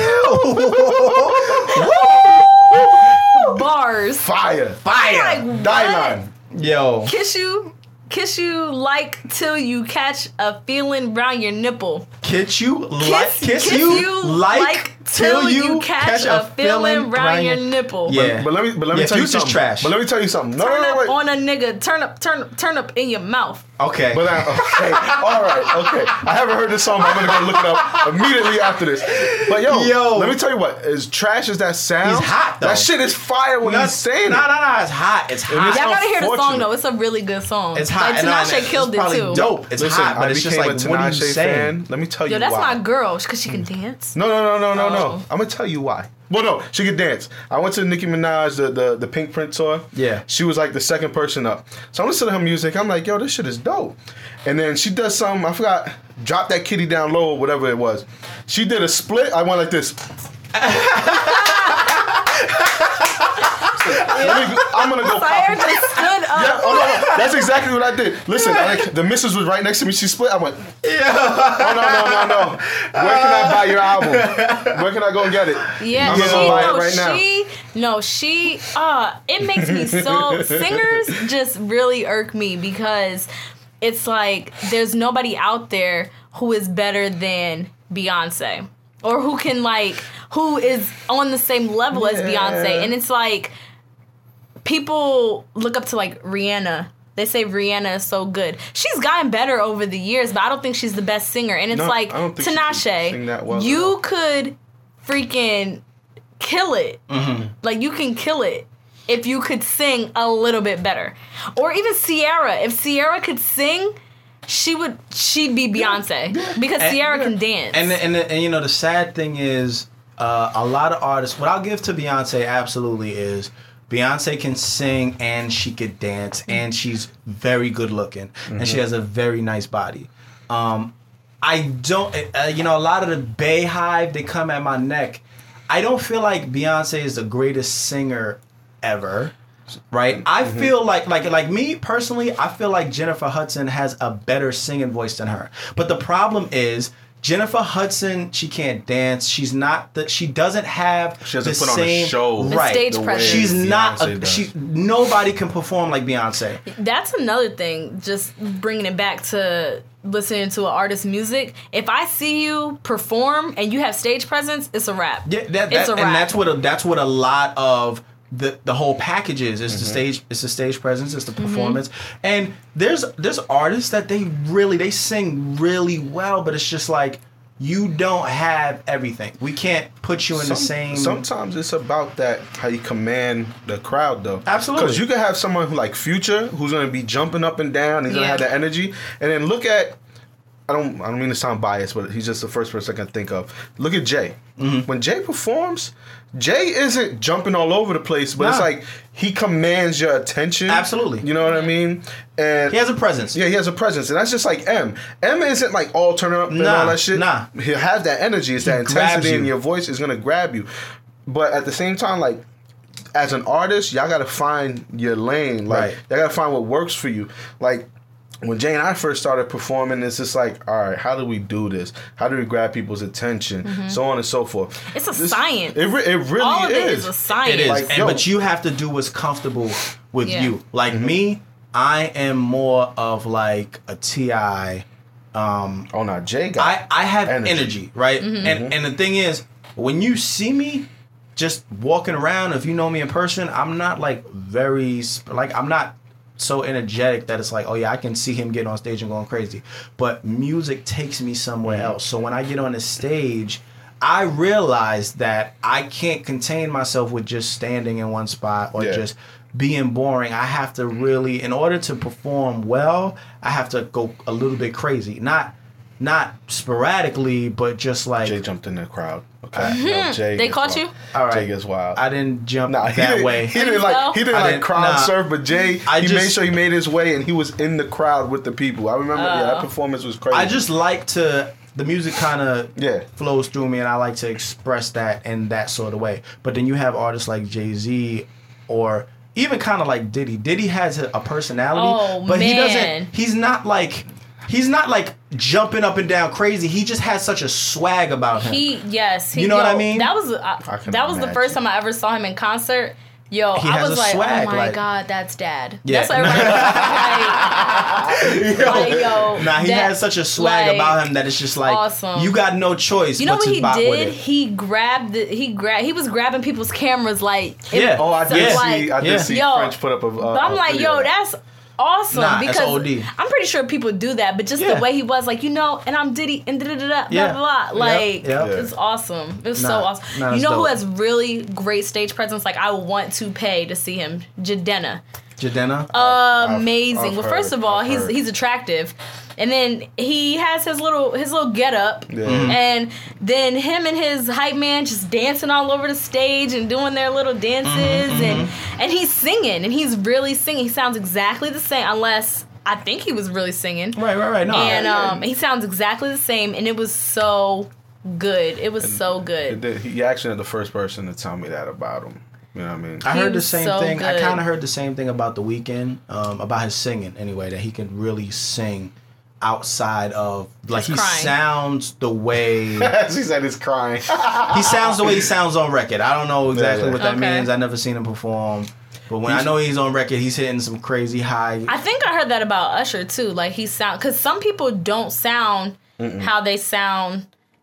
Bars. Fire, Fire. Like, what? Dylan. Yo. Kiss you, kiss you like till you catch a feeling round your nipple. Kiss you like Kiss, kiss, you, like, till you catch, a feeling round your nipple. Yeah. But let me, but let me Yeah, tell you Future's something. trash. But let me tell you something. No, Turn no, no, up wait. on a nigga, turn up, turn up, turn up in your mouth. Okay. But I, okay, all right, okay. I haven't heard this song, but I'm gonna go look it up immediately after this. But yo, Yo. let me tell you what, as trash as that sounds, He's hot, though. that shit is fire when no, he's saying no, it. no, no, it's hot. It's hot. Y'all gotta hear the song unfortunate. though. It's a really good song. It's hot. Like And, uh, Tinashe it's killed it probably too. dope. It's Listen, hot, but I it's became just like, a what are you Tinashe saying? fan. Let me tell you Yo, that's why. my girl because she can dance. No, no, no, no, no, no. Oh. I'm gonna tell you why. Well, no, she could dance. I went to Nicki Minaj, the, the the Pink Print tour. Yeah. She was like the second person up. So I'm listening to her music. I'm like, yo, this shit is dope. And then she does something, I forgot, drop that kitty down low or whatever it was. She did a split. I went like this. Let me, I'm gonna go. Fire just stood up. Yeah, oh, no, no, that's exactly what I did. Listen, I, the missus was right next to me. She split. I went, oh, no, no, no, no. Where can I buy your album? Where can I go and get it? Yeah, I'm she, gonna go buy no, it right now. she, no, she, uh, it makes me so, singers just really irk me because it's like there's nobody out there who is better than Beyonce or who can like, who is on the same level as Yeah. Beyonce. And it's like, people look up to like Rihanna. They say Rihanna is so good. She's gotten better over the years, but I don't think she's the best singer. And it's No, like, I don't think she can sing that well Tinashe, at all. you could freaking kill it. Mm-hmm. Like, you can kill it if you could sing a little bit better. Or even Ciara. If Ciara could sing, she would, she'd be Beyonce. Because And- Ciara can dance. And, and and you know the sad thing is, uh, a lot of artists. What I'll give to Beyonce absolutely is Beyonce can sing and she could dance and she's very good looking and she has a very nice body. Um, I don't, uh, you know, a lot of the Bayhive they come at my neck. I don't feel like Beyonce is the greatest singer ever. Right, I feel like like like me personally, I feel like Jennifer Hudson has a better singing voice than her. But the problem is Jennifer Hudson, she can't dance. She's not the. She doesn't have She doesn't the put on a same show. The right. stage the way presence. She's not. Beyonce A, does. she nobody can perform like Beyonce. That's another thing, just bringing it back to listening to an artist's music. If I see you perform and you have stage presence, it's a wrap. Yeah, that, It's that a and wrap. that's what a, that's what a lot of the the whole package is. It's Mm-hmm. the stage. It's the stage presence. It's the performance. And there's there's artists that they really they sing really well, but it's just like you don't have everything. We can't put you in the Some- same. Sometimes it's about that how you command the crowd though. Absolutely. Because you can have someone who like Future who's gonna be jumping up and down. He's gonna Yeah. have that energy, and then look at. I don't. I don't mean to sound biased, but he's just the first person I can think of. Look at Jay. Mm-hmm. When Jay performs, Jay isn't jumping all over the place, but it's Nah. like he commands your attention. Absolutely. You know what I mean? And He has a presence. yeah, he has a presence, and that's just like M. M isn't like all turn up and Nah, all that shit. nah. He has that energy. It's that grabs intensity, and you. your voice is gonna grab you. But at the same time, like as an artist, y'all gotta find your lane. Like Right. y'all gotta find what works for you. Like when Jay and I first started performing, it's just like, all right, how do we do this? How do we grab people's attention? So on and so forth. It's a This- science. It, re- it really All of it is. is a science. It is, Like, and, yo. but you have to do what's comfortable with Yeah. you. Like me, I am more of like a T I. Um, Oh no, Jay got. I I have Energy. energy, right? Mm-hmm. And and the thing is, when you see me just walking around, if you know me in person, I'm not like very sp- like I'm not so energetic that it's like, oh yeah, I can see him getting on stage and going crazy. But music takes me somewhere else. So when I get on the stage, I realize that I can't contain myself with just standing in one spot or Yeah. just being boring. I have to really, in order to perform well, I have to go a little bit crazy. Not not sporadically, but just like Jay jumped in the crowd. Okay, no, Jay They gets caught wild. you? all right. Jay gets wild. I didn't jump Nah, he that didn't, way. He didn't like. He didn't I like didn't- crowd nah. surf, but Jay, I he just- made sure he made his way, and he was in the crowd with the people. I remember. yeah, that performance was crazy. I just like to. The music kind of Yeah. flows through me, and I like to express that in that sort of way. But then you have artists like Jay-Z, or even kind of like Diddy. Diddy has a, a personality, Oh, but he man. doesn't. He's not like. He's not like jumping up and down crazy. He just has such a swag about him. He yes, he, You know what yo, I mean? That was uh, I can that was the imagine. first time I ever saw him in concert. Yo, He I has was a like, swag, oh my like- god, that's dad. Yeah. That's what everybody was like, like, yo, Nah, he that- has such a swag like, about him that it's just like awesome. you got no choice. You know but what to he bop with did? it. He grabbed the, he grabbed he was grabbing people's cameras like it- Yeah. Oh, I so did like, see. I did Yeah. see Yo, French put up a. Uh, but I'm a like, video yo, of that. that's awesome Nah, it's because O D. I'm pretty sure people do that, but just Yeah. the way he was, like, you know, and I'm Diddy and da da da da Yeah. blah blah. Like, Yep. it's awesome. It's so Nah, awesome. nah, you it's know who dope. has really great stage presence? Like, I want to pay to see him. Jadena. Jadena. Amazing. I've well, heard, first of all, I've he's heard. he's attractive, and then he has his little his little get up, Yeah. Mhm. and then him and his hype man just dancing all over the stage and doing their little dances, Mm-hmm, and and he's singing, and he's really singing. He sounds exactly the same, unless I think he was really singing. right, right, right. No, And yeah. um, he sounds exactly the same, and it was so good. It was so It good. did- He actually the first person to tell me that about him. You know what I mean? I He heard the was same so thing. I good. kind of heard the same thing about The Weeknd, um, about his singing anyway, that he can really sing outside of, like, Just he crying. sounds the way, she said he's crying. he sounds the way he sounds on record. I don't know exactly yeah. what that Okay. means. I never seen him perform. But when I know he's on record, he's hitting some crazy high. I think I heard that about Usher too. Like, he sound, because some people don't sound how they sound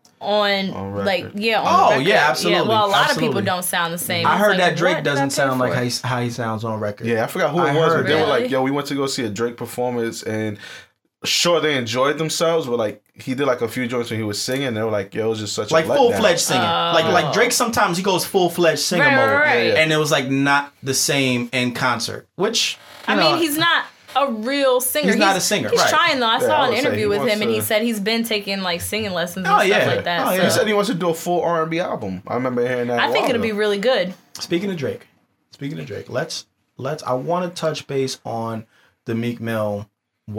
on, On record. like, yeah, on Oh, record. yeah, absolutely, well, a lot of absolutely. people don't sound the same. I It's heard like, that Drake what did I doesn't pay sound like for? how he, how he sounds on record. Yeah, I forgot who it I was, heard but they were Really? like, "Yo, we went to go see a Drake performance, and sure they enjoyed themselves, but like he did like a few joints when he was singing, and they were like, yo, it was just such Like a letdown." full fledged singing. Like like Drake sometimes he goes full fledged singer Right, mode. right, right. And it was like not the same in concert. Which you I know, mean, he's not a real singer. He's not a singer, He's right. trying though. I Yeah, saw I an would say interview he with wants him, and he to- said he's been taking like singing lessons and Oh, stuff yeah. like that. Oh, so. yeah. He said he wants to do a full R and B album. I remember hearing that. I think it'll be really good. Speaking of Drake, speaking of Drake, let's let's I want to touch base on the Meek Mill,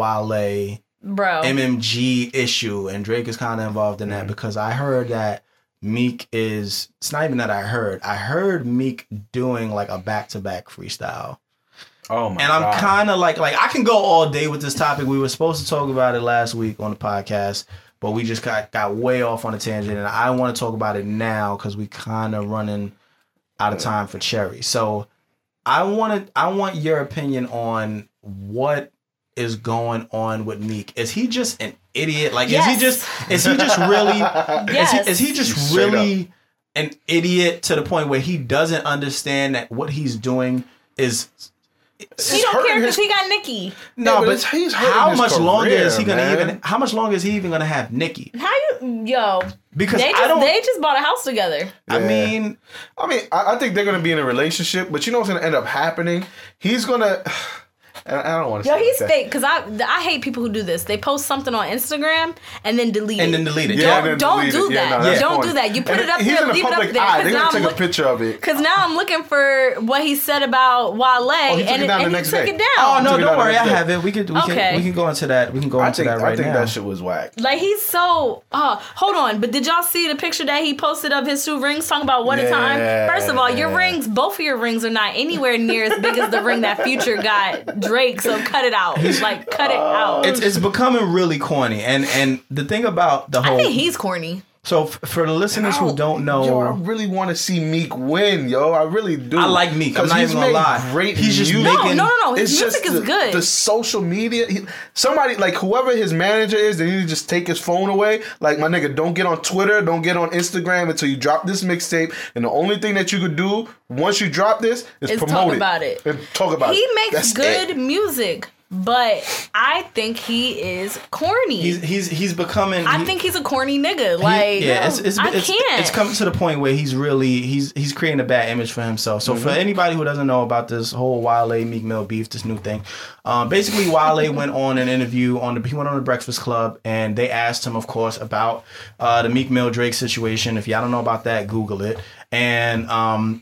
Wale, Bro. M M G issue, and Drake is kind of involved in that because I heard that Meek is. It's not even that I heard. I heard Meek doing like a back to back freestyle. Oh my And I'm god! kind of like, like I can go all day with this topic. We were supposed to talk about it last week on the podcast, but we just got, got way off on a tangent. And I want to talk about it now because we kind of running out of time for Cherry. So I wanted, I want your opinion on what is going on with Meek. Is he just an idiot? Like, Yes. is he just, is he just really, Yes. is, he, is he just Straight really an idiot to the point where he doesn't understand that what he's doing is He It's don't hurting care because his- he got Nicki. no, Yeah, but but it's- he's hurting how his much longer career, is he gonna man. even? How much longer is he even gonna have Nicki? How you, yo? Because They I just don't. they just bought a house together. I Yeah. mean, I mean, I, I think they're gonna be in a relationship, but you know what's gonna end up happening? He's gonna. And I don't want to. Yo, say he's that. fake because I I hate people who do this. They post something on Instagram and then delete and it. then delete it. Yeah, Don't- and then don't delete do it. Yeah, that. no, that's Don't corny. do that. You put And it up he's there, in the leave it up public there, eye. 'cause They're now gonna I'm take a look- picture of it. Because now I'm looking for what he said about Wale, Oh, he took and it down the and next he took day. it down. Oh Took no, it don't out worry. the I next have it. We could. We Okay. can. We can go into that. We can go I into think that right I think now. that shit was whack. Like, he's so. Uh, hold on, but did y'all see the picture that he posted of his two rings? Talking about what a time. Yeah. First of all, your rings, both of your rings, are not anywhere near as big as the ring that Future got Drake. So cut it out. Like, cut it out. It's it's becoming really corny, and and the thing about the I whole. think he's corny. So f- for the listeners who don't know, Yo, I really want to see Meek win, yo. I really do. I like Meek. I'm 'Cause not he's even gonna made lie. Great He's just music. No, making- no, no, no. His It's music just is the, good. the social media. He, somebody like whoever his manager is, they need to just take his phone away. Like, my nigga, don't get on Twitter, don't get on Instagram until you drop this mixtape. And the only thing that you could do once you drop this is Is promote talk it. about it. And talk about He it. makes That's good it. music, but I think he is corny. he's he's he's becoming. I he- think he's a corny nigga. Like, yeah, it's it's I it's, can't. it's come to the point where he's really he's he's creating a bad image for himself. So for anybody who doesn't know about this whole Wale Meek Mill beef, this new thing, um, basically Wale went on an interview on the he went on the Breakfast Club, and they asked him, of course, about uh, the Meek Mill Drake situation. If y'all don't know about that, Google it. And um,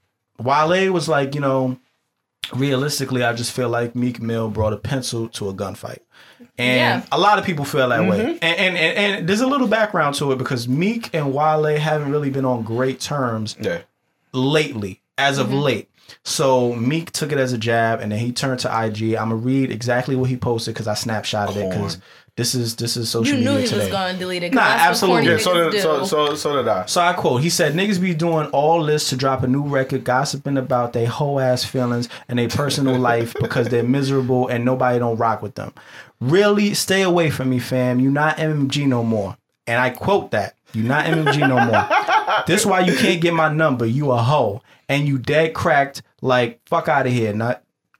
Wale was like, you know, realistically, I just feel like Meek Mill brought a pencil to a gunfight. And Yeah. a lot of people feel that way. And, and, and and there's a little background to it because Meek and Wale haven't really been on great terms Yeah. lately, as of late. So Meek took it as a jab, and then he turned to I G. I'm gonna read exactly what he posted because I snapshotted it because this is this is social you knew media he today. was going to delete it. 'cause Nah, that's what absolutely. corny Yeah, so niggas did, so, do. so, so did I. So I quote, he said, niggas be doing all this to drop a new record, gossiping about their whole ass feelings and their personal life because they're miserable and nobody don't rock with them. Really, stay away from me, fam. You not M M G no more. And I quote that. You not M M G no more. This why you can't get my number. You a hoe. And you dead cracked like fuck out of here. Not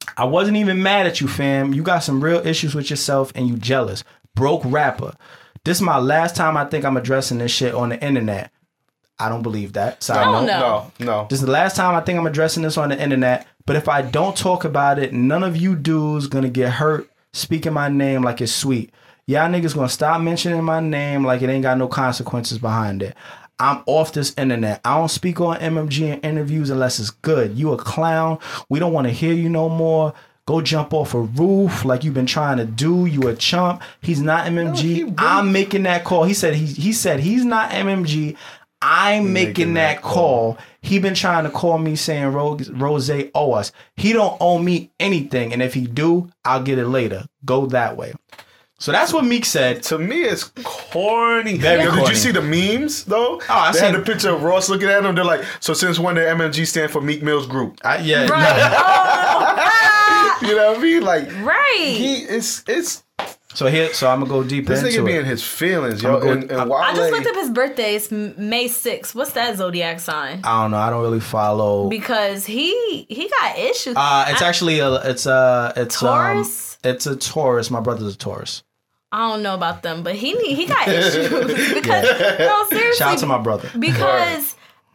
I wasn't even mad at you, fam. You got some real issues with yourself and you jealous. Broke rapper. This is my last time I think I'm addressing this shit on the internet. I don't believe that. Side Oh, note. no. No, no. This is the last time I think I'm addressing this on the internet. But if I don't talk about it, none of you dudes gonna get hurt speaking my name like it's sweet. Y'all niggas gonna stop mentioning my name like it ain't got no consequences behind it. I'm off this internet. I don't speak on M M G in interviews unless it's good. You a clown. We don't want to hear you no more. Go jump off a roof like you've been trying to do. You a chump. He's not M M G. No, he really- I'm making that call. He said he he said he's not M M G. I'm making, making that, that call. He been trying to call me saying Rose, Rose owe us. He don't owe me anything, and if he do, I'll get it later. Go that way. So that's what Meek said. To me, it's corny. Very Yo, Did corny. you see the memes though? Oh, I they seen- had the picture of Ross looking at him. They're like, "So since when did M M G stand for Meek Mill's group?" I, yeah, Right. no. Oh, ah, You know what I mean? Like, right. he it's it's So here, so I'm gonna go deep this nigga into be it. in his feelings, yo. I'ma go- and, and Wale, I just looked up his birthday. It's M- May sixth. What's that zodiac sign? I don't know. I don't really follow. Because he he got issues. Uh, it's I, actually a. It's a. It's Taurus? Um, it's a Taurus. My brother's a Taurus. I don't know about them, but he need, he got issues because no seriously. Shout out to my brother. because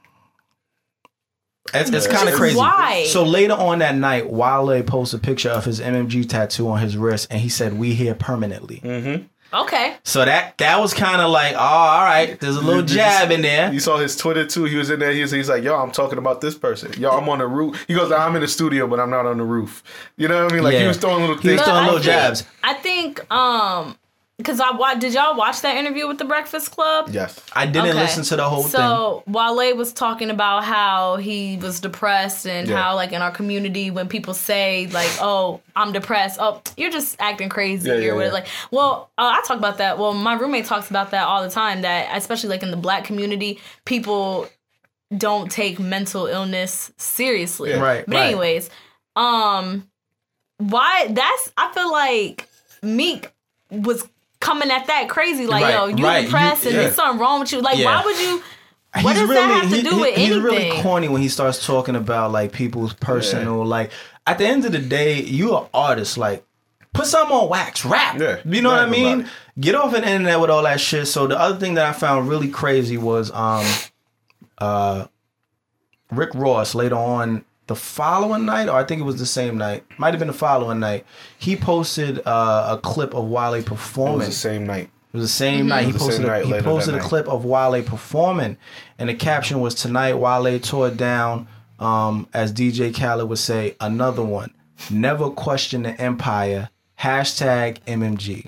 It's, it's Yeah. kind of Just crazy. why? So later on that night, Wale posted a picture of his M M G tattoo on his wrist, and he said, "We here permanently." okay, So that that was kind of like, oh, all right. There's a little Did you jab see- in there. You saw his Twitter too. He was in there. He was, he's like, "Yo, I'm talking about this person. Yo, I'm on the roof." He goes, "I'm in the studio, but I'm not on the roof." You know what I mean? Like he Yeah. was throwing little He was things. But throwing I little think- jabs. I think um because I wa- did y'all watch that interview with the Breakfast Club? Yes. I didn't Okay. listen to the whole thing. So Wale was talking about how he was depressed and Yeah. how like in our community when people say like, "Oh, I'm depressed," oh, you're just acting crazy. Yeah, yeah, or yeah. like, well, uh, I talk about that. Well, my roommate talks about that all the time. That especially like in the Black community, people don't take mental illness seriously. Yeah. Right, But right. anyways, um, why? That's I feel like Meek was coming at that crazy like, Right, yo, you right. depressed You- and yeah. there's something wrong with you. Like, Yeah. why would you? What does that have to he- do he- with he's anything? really corny when he starts talking about like people's personal like. At the end of the day, you an artist. Like, put something on wax, rap. Yeah, You know what I rap mean? about Get off the internet with all that shit. So the other thing that I found really crazy was um, uh, Rick Ross later on the following night, or I think it was the same night. Might have been the following night. He posted uh, a clip of Wale It performing. was the same night. It was the same night. He It was the posted, same a, night, he later posted that a night. clip of Wale performing, and the caption was, "Tonight Wale tore it down." Um, as D J Khaled would say, "Another one. Never question the empire." Hashtag M M G.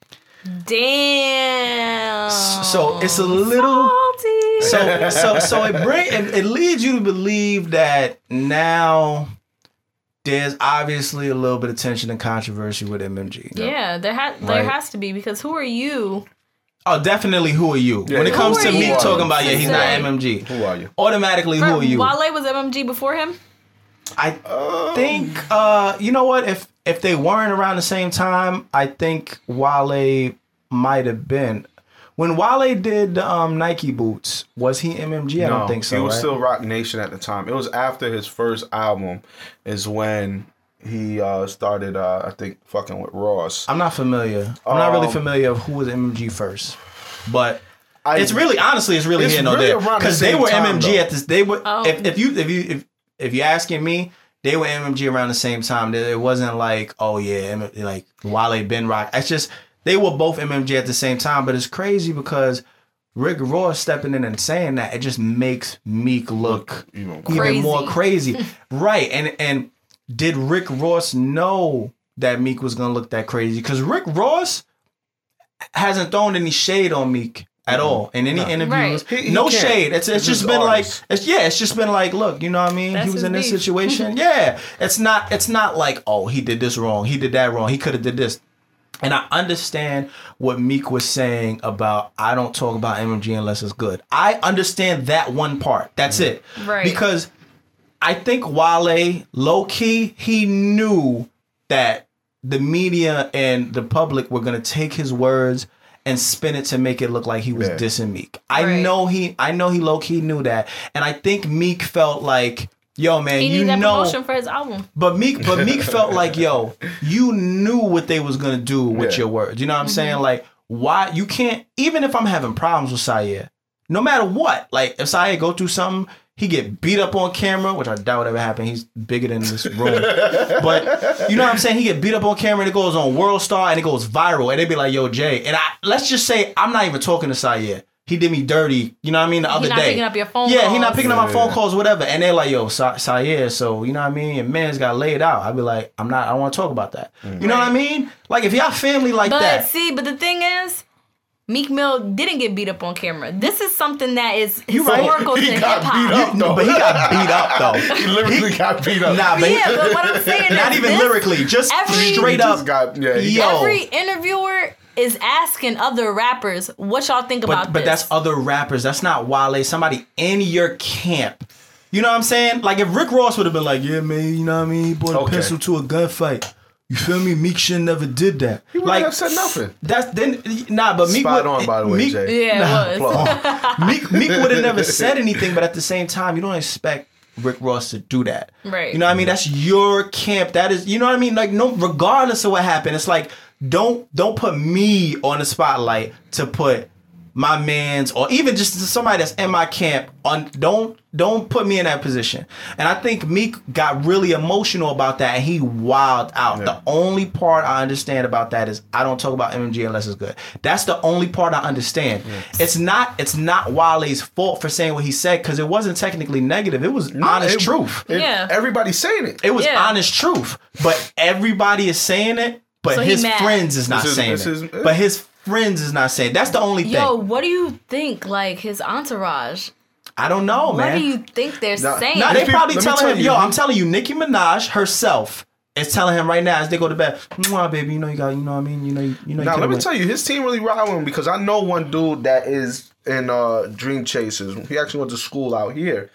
Damn. So it's a little. Salty. So so so it bring it, it leads you to believe that now there's obviously a little bit of tension and controversy with M M G. yeah, there ha- there Right. has to be because who are you? Oh, definitely. Who are you? Yeah, when it yeah. comes Who to are me you talking about, yeah, to he's not say- M M G. Who are you? Automatically, who are you? Wale was M M G before him. I think uh, you know what? If if they weren't around the same time, I think Wale might have been. When Wale did the um, Nike boots, was he M M G? I don't think so. He was right? still Rock Nation at the time. It was after his first album is when he uh, started, uh, I think, fucking with Ross. I'm not familiar. I'm not really Um, familiar of who was M M G first, but I- it's really honestly, it's really It's here no really there around the because they same were time, M M G though. at this. They were Oh. if, if you if you if if you're asking me, they were M M G around the same time. It wasn't like oh yeah, M- like Wale Ben Rock. It's just they were both M M G at the same time. But it's crazy because Rick Ross stepping in and saying that it just makes Meek look even even Crazy. more crazy, right? And and did Rick Ross know that Meek was gonna look that crazy? Because Rick Ross hasn't thrown any shade on Meek at all in any interviews. Right. He- he no can't. shade. It's it's He's just his been artist. like it's yeah. It's just been like look, you know what I mean? That's he was his in this beef. situation. Yeah, it's not it's not like oh he did this wrong. He did that wrong. He could have did this. And I understand what Meek was saying about I don't talk about M M G unless it's good. I understand that one part. That's it. Right. Because I think Wale, low key, he knew that the media and the public were gonna take his words and spin it to make it look like he was Yeah. dissing Meek. I Right. know he I know he low key knew that. And I think Meek felt like yo, man, He you needs that know. promotion for his album. But Meek, but Meek felt like, yo, you knew what they was gonna do with Yeah. your words. You know what I'm saying? Like, why you can't? Even if I'm having problems with Sayer, no matter what, like if Sayer go through something, he get beat up on camera, which I doubt would ever happen. He's bigger than this room. But you know what I'm saying? He get beat up on camera and it goes on World Star and it goes viral. And they be like, yo, Jay. And I let's just say I'm not even talking to Sayer. He did me dirty, you know what I mean, the other not day. picking up your phone Yeah, calls. he not picking up my Yeah. phone calls, whatever. And they're like, yo, Sa- Sayer, so, you know what I mean? Your man's got laid out. I'd be like, I'm not, I don't want to talk about that. You know what I mean? Like, if y'all family like But that. see, but the thing is, Meek Mill didn't get beat up on camera. This is something that is You right. historical He to hip got beat hop. up, though. But he got beat up, though. He literally got beat up. Nah, but he- Yeah, but what I'm saying is not even this- lyrically, just every- straight He up. just got, yeah, he Yo. Every interviewer is asking other rappers what y'all think about But, but this. that's other rappers. That's not Wale. Somebody in your camp. You know what I'm saying? Like if Rick Ross would have been like, yeah, man, you know what I mean? He brought a Okay. pencil to a gunfight. You feel me? Meek should never did that. He wouldn't like, have said nothing. That's then nah, but Meek Spot would, on, by the way, Meek, Jay. yeah, it was. Plug. Meek, Meek would have never said anything, but at the same time, you don't expect Rick Ross to do that. Right. You know what I mean? That's your camp. That is, you know what I mean? Like, no, regardless of what happened, it's like, don't don't put me on the spotlight to put my man's or even just somebody that's in my camp on. Don't don't put me in that position. And I think Meek got really emotional about that, and he wilded out. Yeah. The only part I understand about that is I don't talk about M M G unless it's good. That's the only part I understand. It's not it's not Wale's fault for saying what he said because it wasn't technically negative. It was honest It- truth. it- Yeah. Everybody's saying it. It was Yeah. honest truth. But everybody is saying it, but So he his mad. friends is not This is- saying this it. is- But his friends is not saying. That's the only thing. Yo, what do you think? Like his entourage. I don't know, What man. do you think they're Nah, saying? Nah, These they people- probably let me telling tell him, you, yo, he- I'm telling you, Nicki Minaj herself is telling him right now as they go to bed, Mwah, baby, you know you got, you know what I mean? You know, you, you know you Now could've let me went." tell you, his team really ride with him because I know one dude that is in uh, Dream Chasers. He actually went to school out here.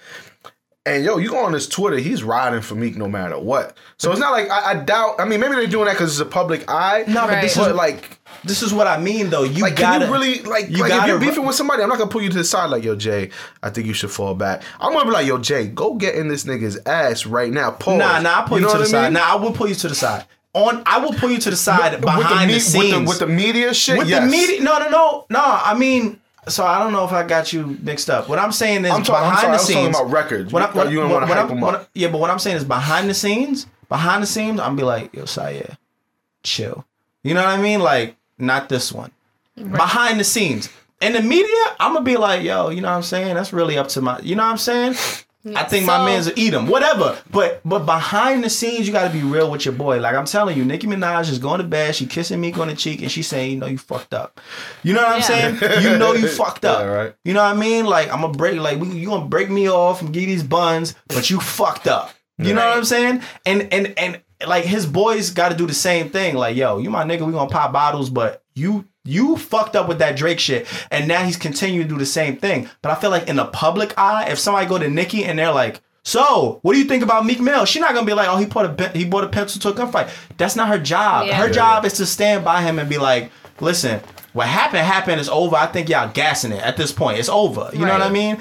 And yo, you go on his Twitter, he's riding for Meek no matter what. So it's not like I, I doubt. I mean, maybe they're doing that because it's a public eye. No, but Right. this But is like, this is what I mean though. You like, gotta can you really like, you like if gotta you're re- beefing with somebody, I'm not gonna pull you to the side like, yo, Jay, I think you should fall back. I'm gonna be like, yo, Jay, go get in this nigga's ass right now. Pause. Nah, nah, I'll pull you, know to the what I side. mean? Nah, I will pull you to the side. On, I will pull you to the side With behind me- the, scenes. with the, with the media shit. With yes. the media, no, no, no, no. I mean, so I don't know if I got you mixed up. What I'm saying is I'm talking- I'm behind sorry, I the was scenes. talking about records. What I, You- what, you don't what- wanna what hype I'm- them what up. I- yeah, but what I'm saying is behind the scenes. Behind the scenes, I'm be like, yo, Sayer, chill. You know what I mean? Like, not this one. Behind the scenes. In the media, I'm gonna be like, yo, you know what I'm saying? That's really up to my, you know what I'm saying? I think my So- man's will eat him, whatever. But but behind the scenes, you got to be real with your boy. Like I'm telling you, Nicki Minaj is going to bed. She kissing Meek on the cheek, and she's saying, "You know, you fucked up." You know what I'm Yeah. saying? You know, you fucked up. Yeah, right. You know what I mean? Like I'm gonna break. Like we, you gonna break me off and give these buns, but you fucked up. You know what I'm saying? And and and like his boys got to do the same thing. Like yo, you my nigga, we gonna pop bottles, but you. You fucked up with that Drake shit, and now he's continuing to do the same thing. But I feel like in the public eye, if somebody go to Nicki and they're like, "So, what do you think about Meek Mill?" She's not gonna be like, "Oh, he put a pe- he bought a pencil to a gunfight." That's not her job. Yeah. Her Yeah, job is to stand by him and be like, "Listen, what happened happened. It's over. I think y'all gassing it at this point. It's over." You know what I Right. mean?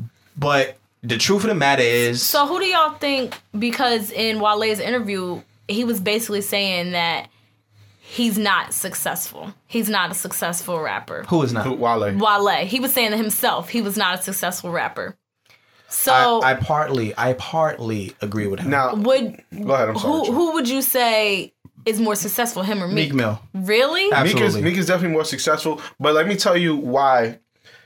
But the truth of the matter is, So who do y'all think? Because in Wale's interview, he was basically saying that he's not successful. He's not a successful rapper. who is not? Who- Wale. Wale, he was saying to himself, he was not a successful rapper. So I, I partly, I partly agree with him. Now, would go ahead. I'm sorry. who Trey. who would you say is more successful, him or Meek? Meek Mill. Really? Ab- Meek is, Absolutely. Meek is definitely more successful, but let me tell you why.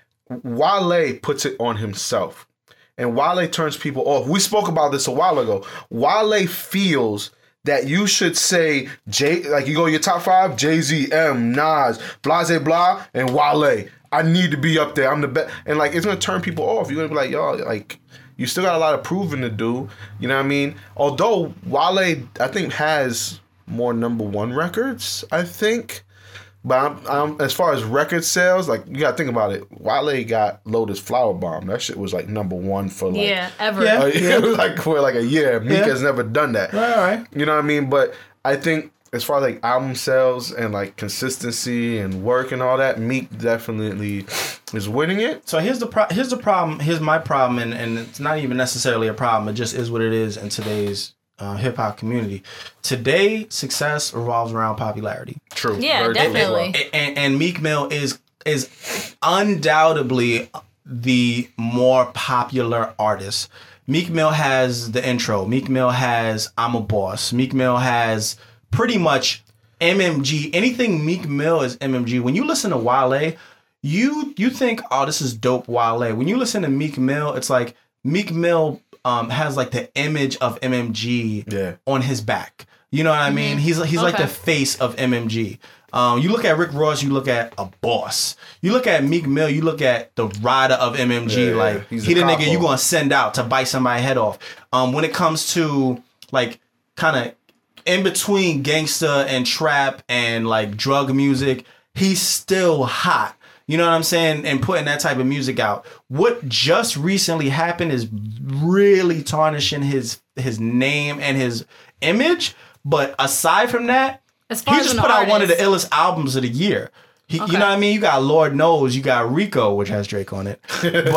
Wale puts it on himself, and Wale turns people off. We spoke about this a while ago. Wale feels that you should say J, like you go your top five: Jay Z, M, Nas, Blase blah, and Wale. I need to be up there. I'm the best, and like it's gonna turn people off. You're gonna be like, yo, like you still got a lot of proving to do. You know what I mean? Although Wale, I think, has more number one records. I think. But I'm, I'm, as far as record sales, like you gotta think about it. Wale got Lotus Flower Bomb. That shit was like number one for like Yeah, ever. Yeah. a, like for like a year. Meek Yeah. has never done that. All right. You know what I mean? But I think as far as like album sales and like consistency and work and all that, Meek definitely is winning it. So here's the pro- here's the problem. Here's my problem, and, and it's not even necessarily a problem. It just is what it is in today's uh, hip hop community. Today, success revolves around popularity. True. Yeah, Very definitely. true. And, and, and Meek Mill is is undoubtedly the more popular artist. Meek Mill has the intro. Meek Mill has I'm a Boss. Meek Mill has pretty much M M G. Anything Meek Mill is M M G. When you listen to Wale, you you think, oh, this is dope Wale. When you listen to Meek Mill, it's like Meek Mill um, has like the image of M M G Yeah. on his back. You know what I mean? He's he's like Okay. the face of M M G. Um, you look at Rick Ross, you look at a boss. You look at Meek Mill, you look at the rider of M M G. Yeah, yeah. Like He's he a the nigga capo. you gonna send out to bite somebody's head off. Um, when it comes to like kind of in between gangster and trap and like drug music, he's still hot. You know what I'm saying? And putting that type of music out. What just recently happened is really tarnishing his his name and his image. But aside from that, As far he as just an put out one of the artist- illest albums of the year. He, Okay. You know what I mean? You got Lord Knows, you got Rico, which has Drake on it.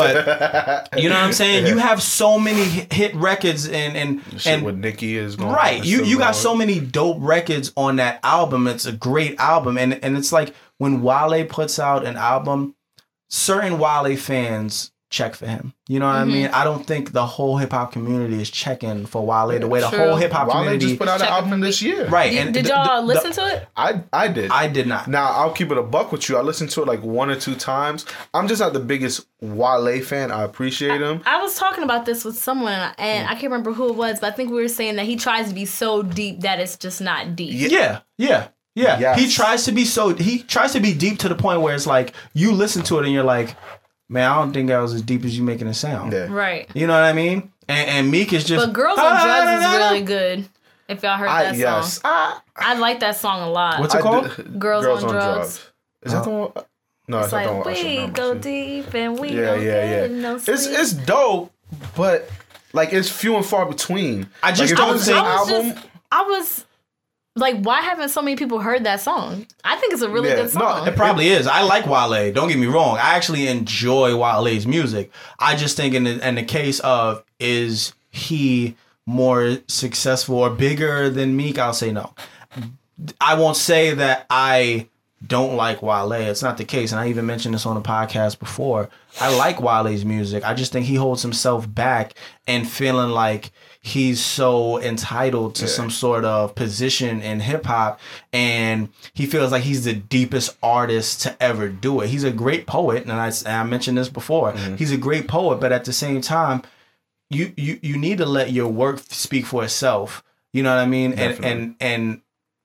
But you know what I'm saying? You have so many hit hit records and and Shit and with Nicki is going right. on. You you got Still so many dope records on that album. It's a great album, and and it's like when Wale puts out an album, certain Wale fans check for him. You know what I mean? I don't think the whole hip hop community is checking for Wale the way the True. whole hip hop Wale community. just put out an Check album with this year. Right. Did, and did the- y'all the- listen the- to it? I I did. I did not. Now I'll keep it a buck with you. I listened to it like one or two times. I'm just not the biggest Wale fan. I appreciate him. I was talking about this with someone, and I can't remember who it was, but I think we were saying that he tries to be so deep that it's just not deep. Yeah, yeah, yeah. Yes. He tries to be so he tries to be deep to the point where it's like you listen to it and you're like, man, I don't think that was as deep as you making it sound. Yeah. Right. You know what I mean? And, and Meek is just. But Girls on Drugs is really good. If y'all heard I that yes. song. I, I like that song a lot. What's it I called? did- Girls on Drugs. Is that the one? No, It's that's not the like, one. Usher, we no, go I'm saying. deep and we Yeah, don't yeah, get yeah. no It's sleep. it's dope, but like it's few and far between. I just like, if don't it was think- an I was album. just, I was like, why haven't so many people heard that song? I think it's a really Yeah, good no, song. It probably is. I like Wale. Don't get me wrong. I actually enjoy Wale's music. I just think in the, in the case of is he more successful or bigger than Meek, I'll say no. I won't say that I don't like Wale. It's not the case. And I even mentioned this on the podcast before. I like Wale's music. I just think he holds himself back and feeling like he's so entitled to Yeah. some sort of position in hip hop, and he feels like he's the deepest artist to ever do it. He's a great poet, and I, and I mentioned this before. Mm-hmm. He's a great poet, but at the same time, you you you need to let your work speak for itself. You know what I mean? And Definitely. and and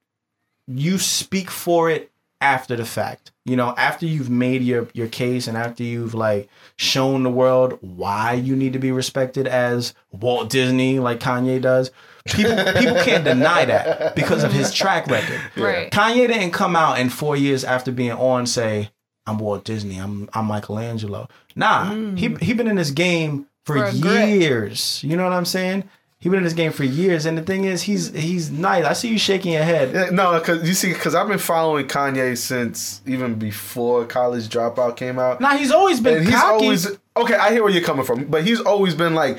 you speak for it after the fact. You know, after you've made your your case and after you've like shown the world why you need to be respected as Walt Disney, like Kanye does. People people can't deny that because of his track record. Right. Kanye didn't come out and four years after being on say, "I'm Walt Disney. I'm I'm Michelangelo." Nah, he he been in this game for, For a grip. years. You know what I'm saying? He been in this game for years, and the thing is, he's he's nice. I see you shaking your head. Yeah, no, because you see, because I've been following Kanye since even before College Dropout came out. Nah, he's always been And he's cocky. always okay. I hear where you're coming from, but he's always been like,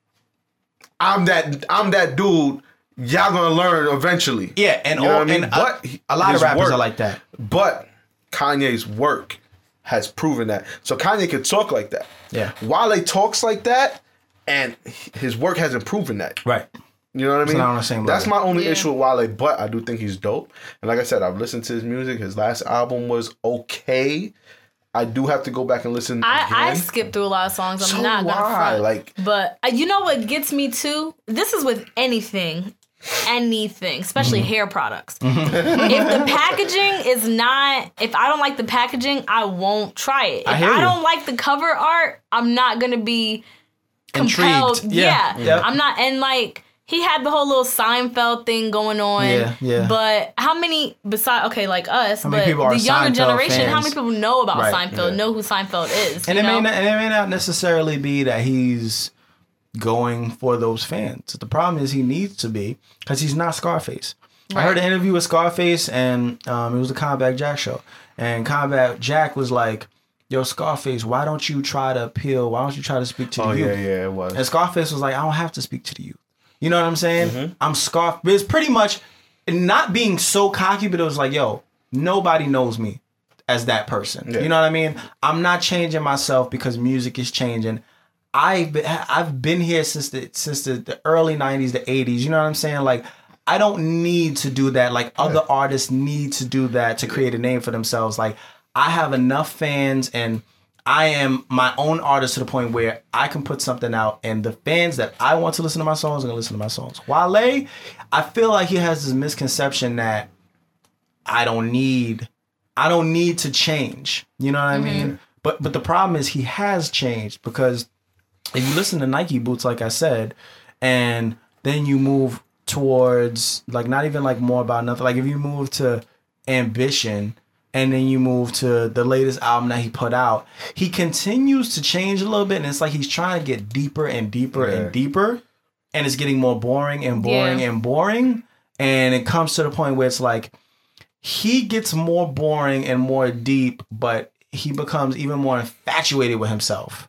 "I'm that, I'm that dude. Y'all gonna learn eventually." Yeah, and You know all, what I mean? and But a, a lot of his rappers work- are like that. But Kanye's work has proven that. So Kanye could talk like that. Yeah. Wale talks like that, and his work hasn't proven that. Right. You know what I mean? not on the same That's level. my only Yeah. issue with Wale, but I do think he's dope. And like I said, I've listened to his music. His last album was okay. I do have to go back and listen I, again. I skip through a lot of songs. I'm So not gonna why? front. Like- but uh, you know what gets me too? This is with anything, anything, especially Mm-hmm. hair products. if the packaging is not, if I don't like the packaging, I won't try it. If I I, hear you. don't like the cover art, I'm not gonna be compelled. Intrigued. Yeah. Yeah, Yep. I'm not. And like he had the whole little Seinfeld thing going on. Yeah, yeah. But how many besides okay, like us, many but people are the younger Seinfeld generation, how fans? many people know about Right, Seinfeld? yeah. Know who Seinfeld is? And you it may know? not, and it may not necessarily be that he's going for those fans. The problem is he needs to be because he's not Scarface. I heard an interview with Scarface, and um, it was the Combat Jack show. And Combat Jack was like, yo, Scarface, why don't you try to appeal? Why don't you try to speak to the oh, youth? yeah, yeah, it was. And Scarface was like, I don't have to speak to the youth. You know what I'm saying? Mm-hmm. I'm Scarf. It's pretty much not being so cocky, but it was like, yo, nobody knows me as that person. Yeah. You know what I mean? I'm not changing myself because music is changing. I've been, I've been here since the since the, the early nineties, the eighties. You know what I'm saying? Like, I don't need to do that. Like, other yeah. artists need to do that to create a name for themselves. Like, I have enough fans, and I am my own artist to the point where I can put something out, and the fans that I want to listen to my songs are going to listen to my songs. Wale, I feel like he has this misconception that I don't need, I don't need to change. You know what mm-hmm. I mean? But but the problem is he has changed, because if you listen to Nike Boots, like I said, and then you move towards, like, not even like More About Nothing. Like, if you move to Ambition, and then you move to the latest album that he put out, he continues to change a little bit, and it's like he's trying to get deeper and deeper yeah. and deeper, and it's getting more boring and boring yeah. and boring, and it comes to the point where it's like he gets more boring and more deep, but he becomes even more infatuated with himself.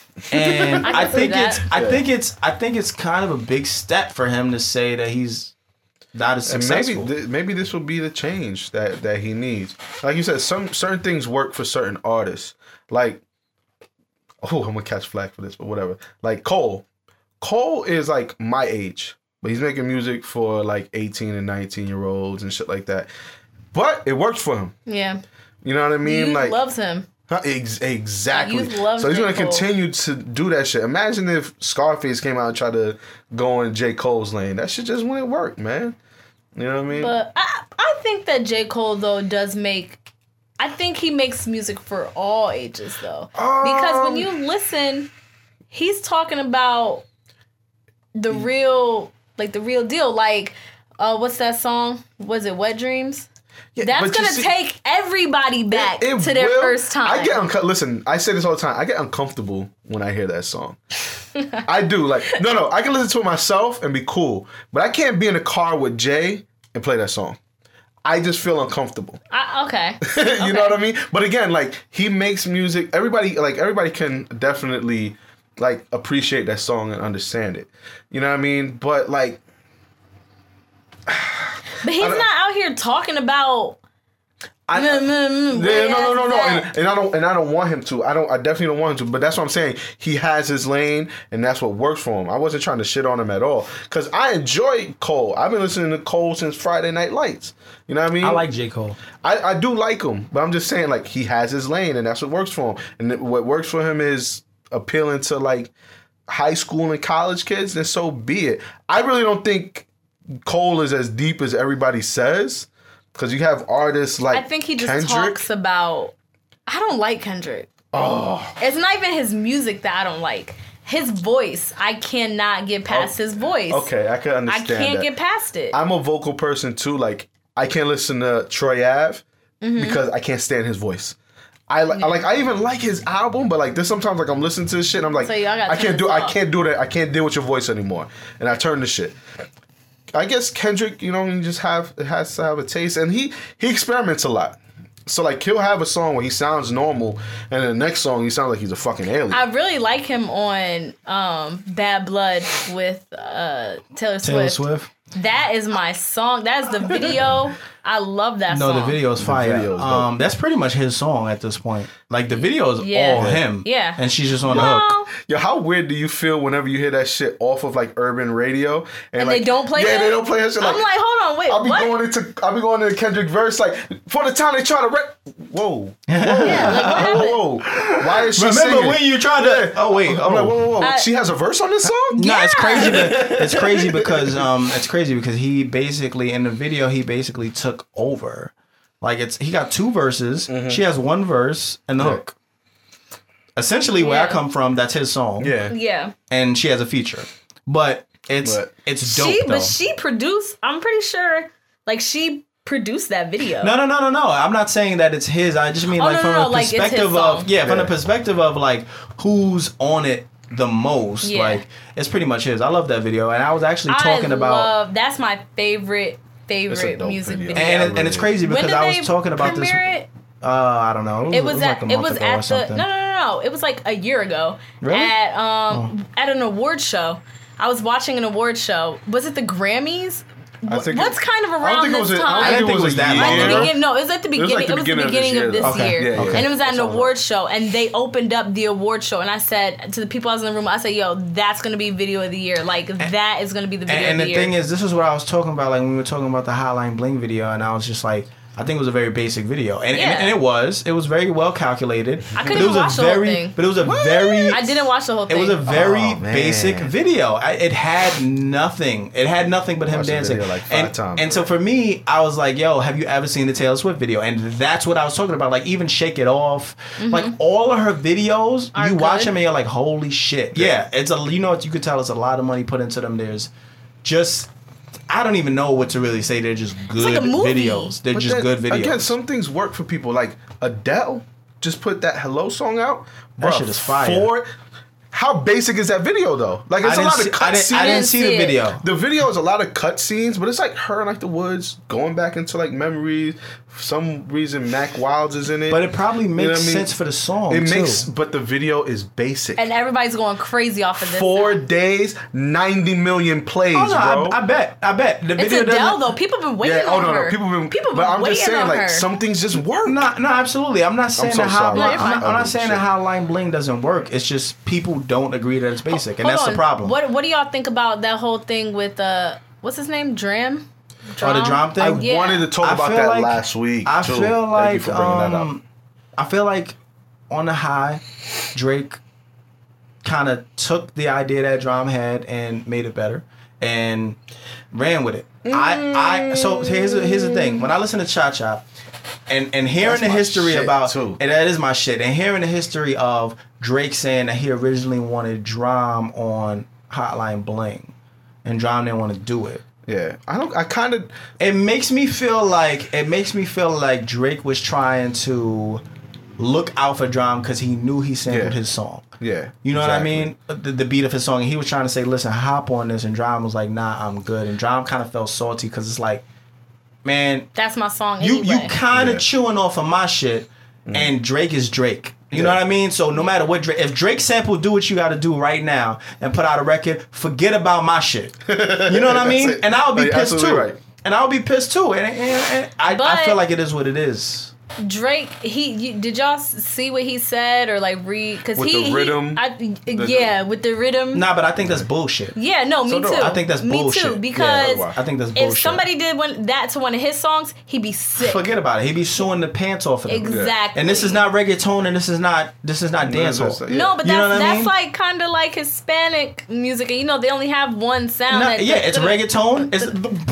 And I, I think it's I yeah. think it's I think it's kind of a big step for him to say that he's not as successful. And maybe th- maybe this will be the change that, that he needs. Like you said, some certain things work for certain artists. Like, oh, I'm gonna catch flack for this, but whatever. Like Cole. Cole is like my age, but he's making music for like eighteen and nineteen year olds and shit like that. But it works for him. Yeah. You know what I mean? Youth like loves him. Ex- exactly. Youth loves so he's gonna J. Cole. continue to do that shit. Imagine if Scarface came out and tried to go in J. Cole's lane. That shit just wouldn't work, man. You know what I mean? But I, I think that J. Cole, though, does make... I think he makes music for all ages, though. Um, because when you listen, he's talking about the real... Like, the real deal. Like, uh, what's that song? Was it Wet Dreams? Yeah, That's going to take everybody back it, it to their will. first time. I get unco- Listen, I say this all the time. I get uncomfortable when I hear that song. I do. Like, no, no. I can listen to it myself and be cool. But I can't be in a car with Jay and play that song. I just feel uncomfortable. Uh, okay. you okay. know what I mean? But again, like, he makes music. Everybody, like, everybody can definitely, like, appreciate that song and understand it. You know what I mean? But, like... But he's not out here talking about. I, mm, mm, mm, yeah, no, no, no, no, and, and I don't, and I don't want him to. I don't. I definitely don't want him to. But that's what I'm saying. He has his lane, and that's what works for him. I wasn't trying to shit on him at all, because I enjoy Cole. I've been listening to Cole since Friday Night Lights. You know what I mean? I like J. Cole. I, I do like him, but I'm just saying, like, he has his lane, and that's what works for him. And what works for him is appealing to, like, high school and college kids. Then so be it. I really don't think Cole is as deep as everybody says, because you have artists like I think he just Kendrick. talks about. I don't like Kendrick. Oh, it's not even his music that I don't like. His voice, I cannot get past oh, his voice. Okay, I can understand. I can't that. get past it. I'm a vocal person too. Like, I can't listen to Troy Ave mm-hmm. because I can't stand his voice. I like, yeah. I like, I even like his album, but like, there's sometimes like I'm listening to this shit, and I'm like, so I can't do, I can't do that. I can't deal with your voice anymore, and I turn the shit. I guess Kendrick, you know, you just have has to have a taste, and he he experiments a lot. So like he'll have a song where he sounds normal, and the next song he sounds like he's a fucking alien. I really like him on um, Bad Blood with uh, Taylor Swift. Taylor Swift. That is my song. That's the video. I love that no, song. No, the video is fire. Video's um, that's pretty much his song at this point. Like, the video is yeah. all him. Yeah. And she's just on no. the hook. Yo, how weird do you feel whenever you hear that shit off of like urban radio and, and like, they don't play yeah, that? they don't play that shit. Like, I'm like, hold on, wait, I'll be what? going into I'll be going into Kendrick verse like for the time they try to rap. Whoa, whoa, yeah, like, what happened? whoa, whoa. Why is she Remember singing? when you tried to? Oh wait, I'm oh. like, whoa, whoa, whoa. I, she has a verse on this song? No, yeah. it's crazy. But it's crazy because um, it's crazy because he basically in the video he basically took over. Like, it's he got two verses. Mm-hmm. She has one verse and the yeah. hook. Essentially, where yeah. I come from, that's his song. Yeah, yeah. And she has a feature, but it's but it's dope. She, though. But she produced. I'm pretty sure, like she produced that video. No, no, no, no, no. I'm not saying that it's his. I just mean oh, like no, from no, a no, like, perspective song. of yeah, from yeah. the perspective of like who's on it the most. Yeah. Like, it's pretty much his. I love that video, and I was actually talking I about. Love, that's my favorite favorite dope music video. video. And, it, and it's crazy When because did I was they talking about this. premiere it? Uh, I don't know. It was, like at a it month was ago or at the something. no no no no it was like a year ago Really? at um at an award show. I was watching an award show. Was it the Grammys? I think What's it- kind of I don't around think it was this a- I don't time? I didn't think it was that a Like long the year. beginning, no, it was at the was beginning. like the It was the beginning beginning of of this this year, though. year, Okay, yeah, yeah. and it was at an Sounds award right. show. And they opened up the award show, and I said to the people I was in the room, I said, "Yo, that's gonna be video of the year. Like that is gonna be the video And, and of the the, thing year." is, this is what I was talking about. Like when we were talking about the Hotline Bling video, and I was just like, I think it was a very basic video, and, Yeah. and, and it was. It was very well calculated. I but couldn't it was even a watch the whole very, thing. But it was a very. I didn't watch the whole It thing. was a very Oh, man. basic video. I, it had nothing. It had nothing but him Watched the dancing. video like five and, times, and so for me, I was like, "Yo, have you ever seen the Taylor Swift video?" And that's what I was talking about. Like even Shake It Off, like all of her videos, Are you watch good. them and you're like, "Holy shit!" Yeah, it's a. You know what? You could tell it's a lot of money put into them. There's just. I don't even know what to really say. They're just good like a movie. videos. They're But just then, good videos. Again, some things work for people. Like Adele just put that Hello song out. That Bruh, shit is fire. For, how basic is that video though? Like it's I a didn't lot see, of I cut didn't, scenes. I didn't see the see it. video. The video is a lot of cut scenes, but it's like her in like the woods going back into like memories. For some reason, Mac Wilds is in it. But it probably makes You know what I mean? sense for the song. It too. makes, but the video is basic. and everybody's going crazy off of this. Four now. days, ninety million plays, Oh, no, bro. I, I bet. I bet. The It's video Adele doesn't- though. People been waiting yeah. Oh on no, her. no. People been. People been but I'm waiting just saying, on like her. some things just work. No, no, absolutely. I'm not saying so that sorry. Hotline. No, you're I'm, fine. not- I'm not Ugly saying shit. that Hotline Bling doesn't work. It's just people don't agree that it's basic, and Hold that's on. the problem. What What do y'all think about that whole thing with uh, what's his name, Dram? Oh, the drum thing. I Yeah. wanted to talk I about feel that like- last week. I too. feel Thank you like for bringing that up. um, I feel like on the high, Drake kind of took the idea that Drum had and made it better and ran with it. I, I so here's the, here's the thing. When I listen to Cha Cha, and and hearing That's the my history shit, about too. and that is my shit, and hearing the history of Drake saying that he originally wanted Drum on Hotline Bling, and Drum didn't want to do it. Yeah, I don't. I kind of. It makes me feel like it makes me feel like Drake was trying to look out for Drum because he knew he sampled Yeah. his song. Yeah, You know exactly. what I mean? The, the beat of his song. And he was trying to say, listen, hop on this. And Drum was like, nah, I'm good. And Drum kind of felt salty because it's like, man, That's my song. you Anyway. you kind of Yeah. chewing off of my shit. And Drake is Drake. You know Yeah. what I mean? So no matter what Drake, if Drake sample do what you got to do right now and put out a record, forget about my shit. You know what I mean? That's it. And I'll be No, you're pissed too. absolutely right. And I'll be pissed too. And, and, and I, I But- feel like it is what it is. Drake, he you, did y'all see what he said or like read? Because With he, the rhythm? he I, yeah, with the rhythm. Nah, but I think that's bullshit. Yeah, no, me So do too. I. I think that's me bullshit. too. Yeah, Because so do I. I think that's bullshit. if somebody did one, that to one of his songs, he'd be sick. Forget about it. He be suing the pants off of them. Exactly. And this is not reggaeton, and this is not this is not No, it's dancehall. just- No, but You that's know what I that's mean? like kind of like Hispanic music, and you know they only have one sound. No, that, yeah, it's reggaeton. It's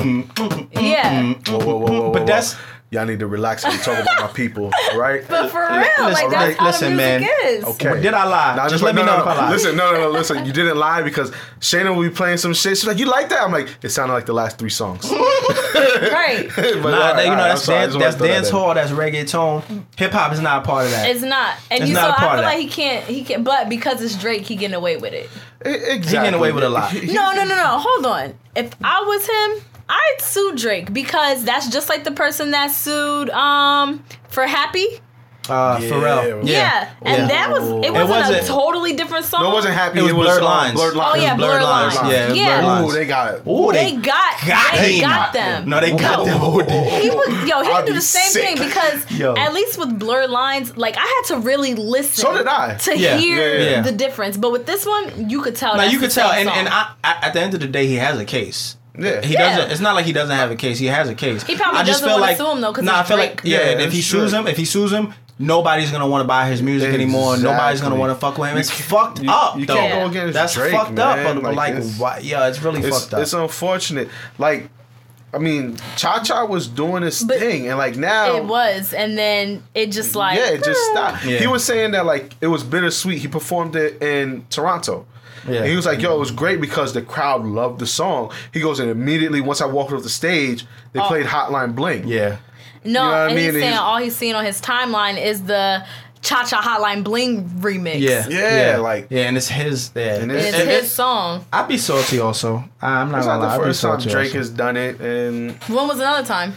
Yeah, Whoa, whoa, whoa, whoa, whoa, But whoa. that's- y'all need to relax and talk about my people, all right? but for real, Listen, like that's alright, how listen, the music man. is. Okay. Did I lie? Nah, just like, let me no, know no, if I no. lied. Listen, no, no, no. Listen, you didn't lie because Shayna will be playing some shit. She's like, "You like that?" I'm like, "It sounded like the last three songs." Right. But, Nah, all right, that- you know all right, I'm that's sorry, I dance, just wanted that's to throw that dance in. hall, that's reggaeton. Hip hop is not a part of that. It's not, and It's you not so a part I of feel that. like he can't, he can't. But because it's Drake, he getting away with it. E- Exactly. He getting away with a lot. No, no, no, no. Hold on. If I was him, I'd sue Drake because that's just like the person that sued um for Happy. uh, Yeah. Pharrell. Yeah, and Yeah. that was it. Wasn't, wasn't- a totally different song. No, it wasn't happy. It was Blurred um, Lines. Blurred Oh lines. yeah, It was blurred, Blurred lines. Lines. Yeah, it was yeah. Blurred Lines. Ooh, they got. Ooh, They got, got they him. got them. No, they got them. He was yo. He I'd would do be the same sick. thing because Yo. at least with blurred lines, like I had to really listen. So did I. to Yeah. hear Yeah, yeah. the difference. But with this one, you could tell. Now that's you the could tell, same and, and song. I, I, at the end of the day, he has a case. Yeah. He Yeah. doesn't. It's not like he doesn't have a case. He has a case. He probably I just doesn't feel wanna like, sue him, though, 'cause Nah, I it's feel Drake. like yeah. Yeah, and if he it's sues Drake. him, if he sues him, nobody's gonna want to buy his music anymore. And nobody's gonna Exactly. want to fuck with him. It's You fucked you- up. you though. can't Yeah. go against That's Drake, fucked up. man. But like, it's, why, yeah, it's really it's, fucked up. it's unfortunate. Like, I mean, Cha Cha was doing his But thing, and like now it was, and then it just like yeah, it just stopped. Yeah. He was saying that like it was bittersweet. He performed it in Toronto. Yeah. And he was like, "Yo, it was great because the crowd loved the song." He goes, and immediately once I walked off the stage, they Oh. played Hotline Bling. yeah. No, You know what I and mean? he's saying He's- all he's seeing on his timeline is the Cha Cha Hotline Bling remix. Yeah, Yeah, like- yeah, and it's his. Yeah, And And it's- it's And his it- song. I'd be salty also. I'm not It's gonna not lie. the I'd be first time salty Drake also. has done it, and When was another time?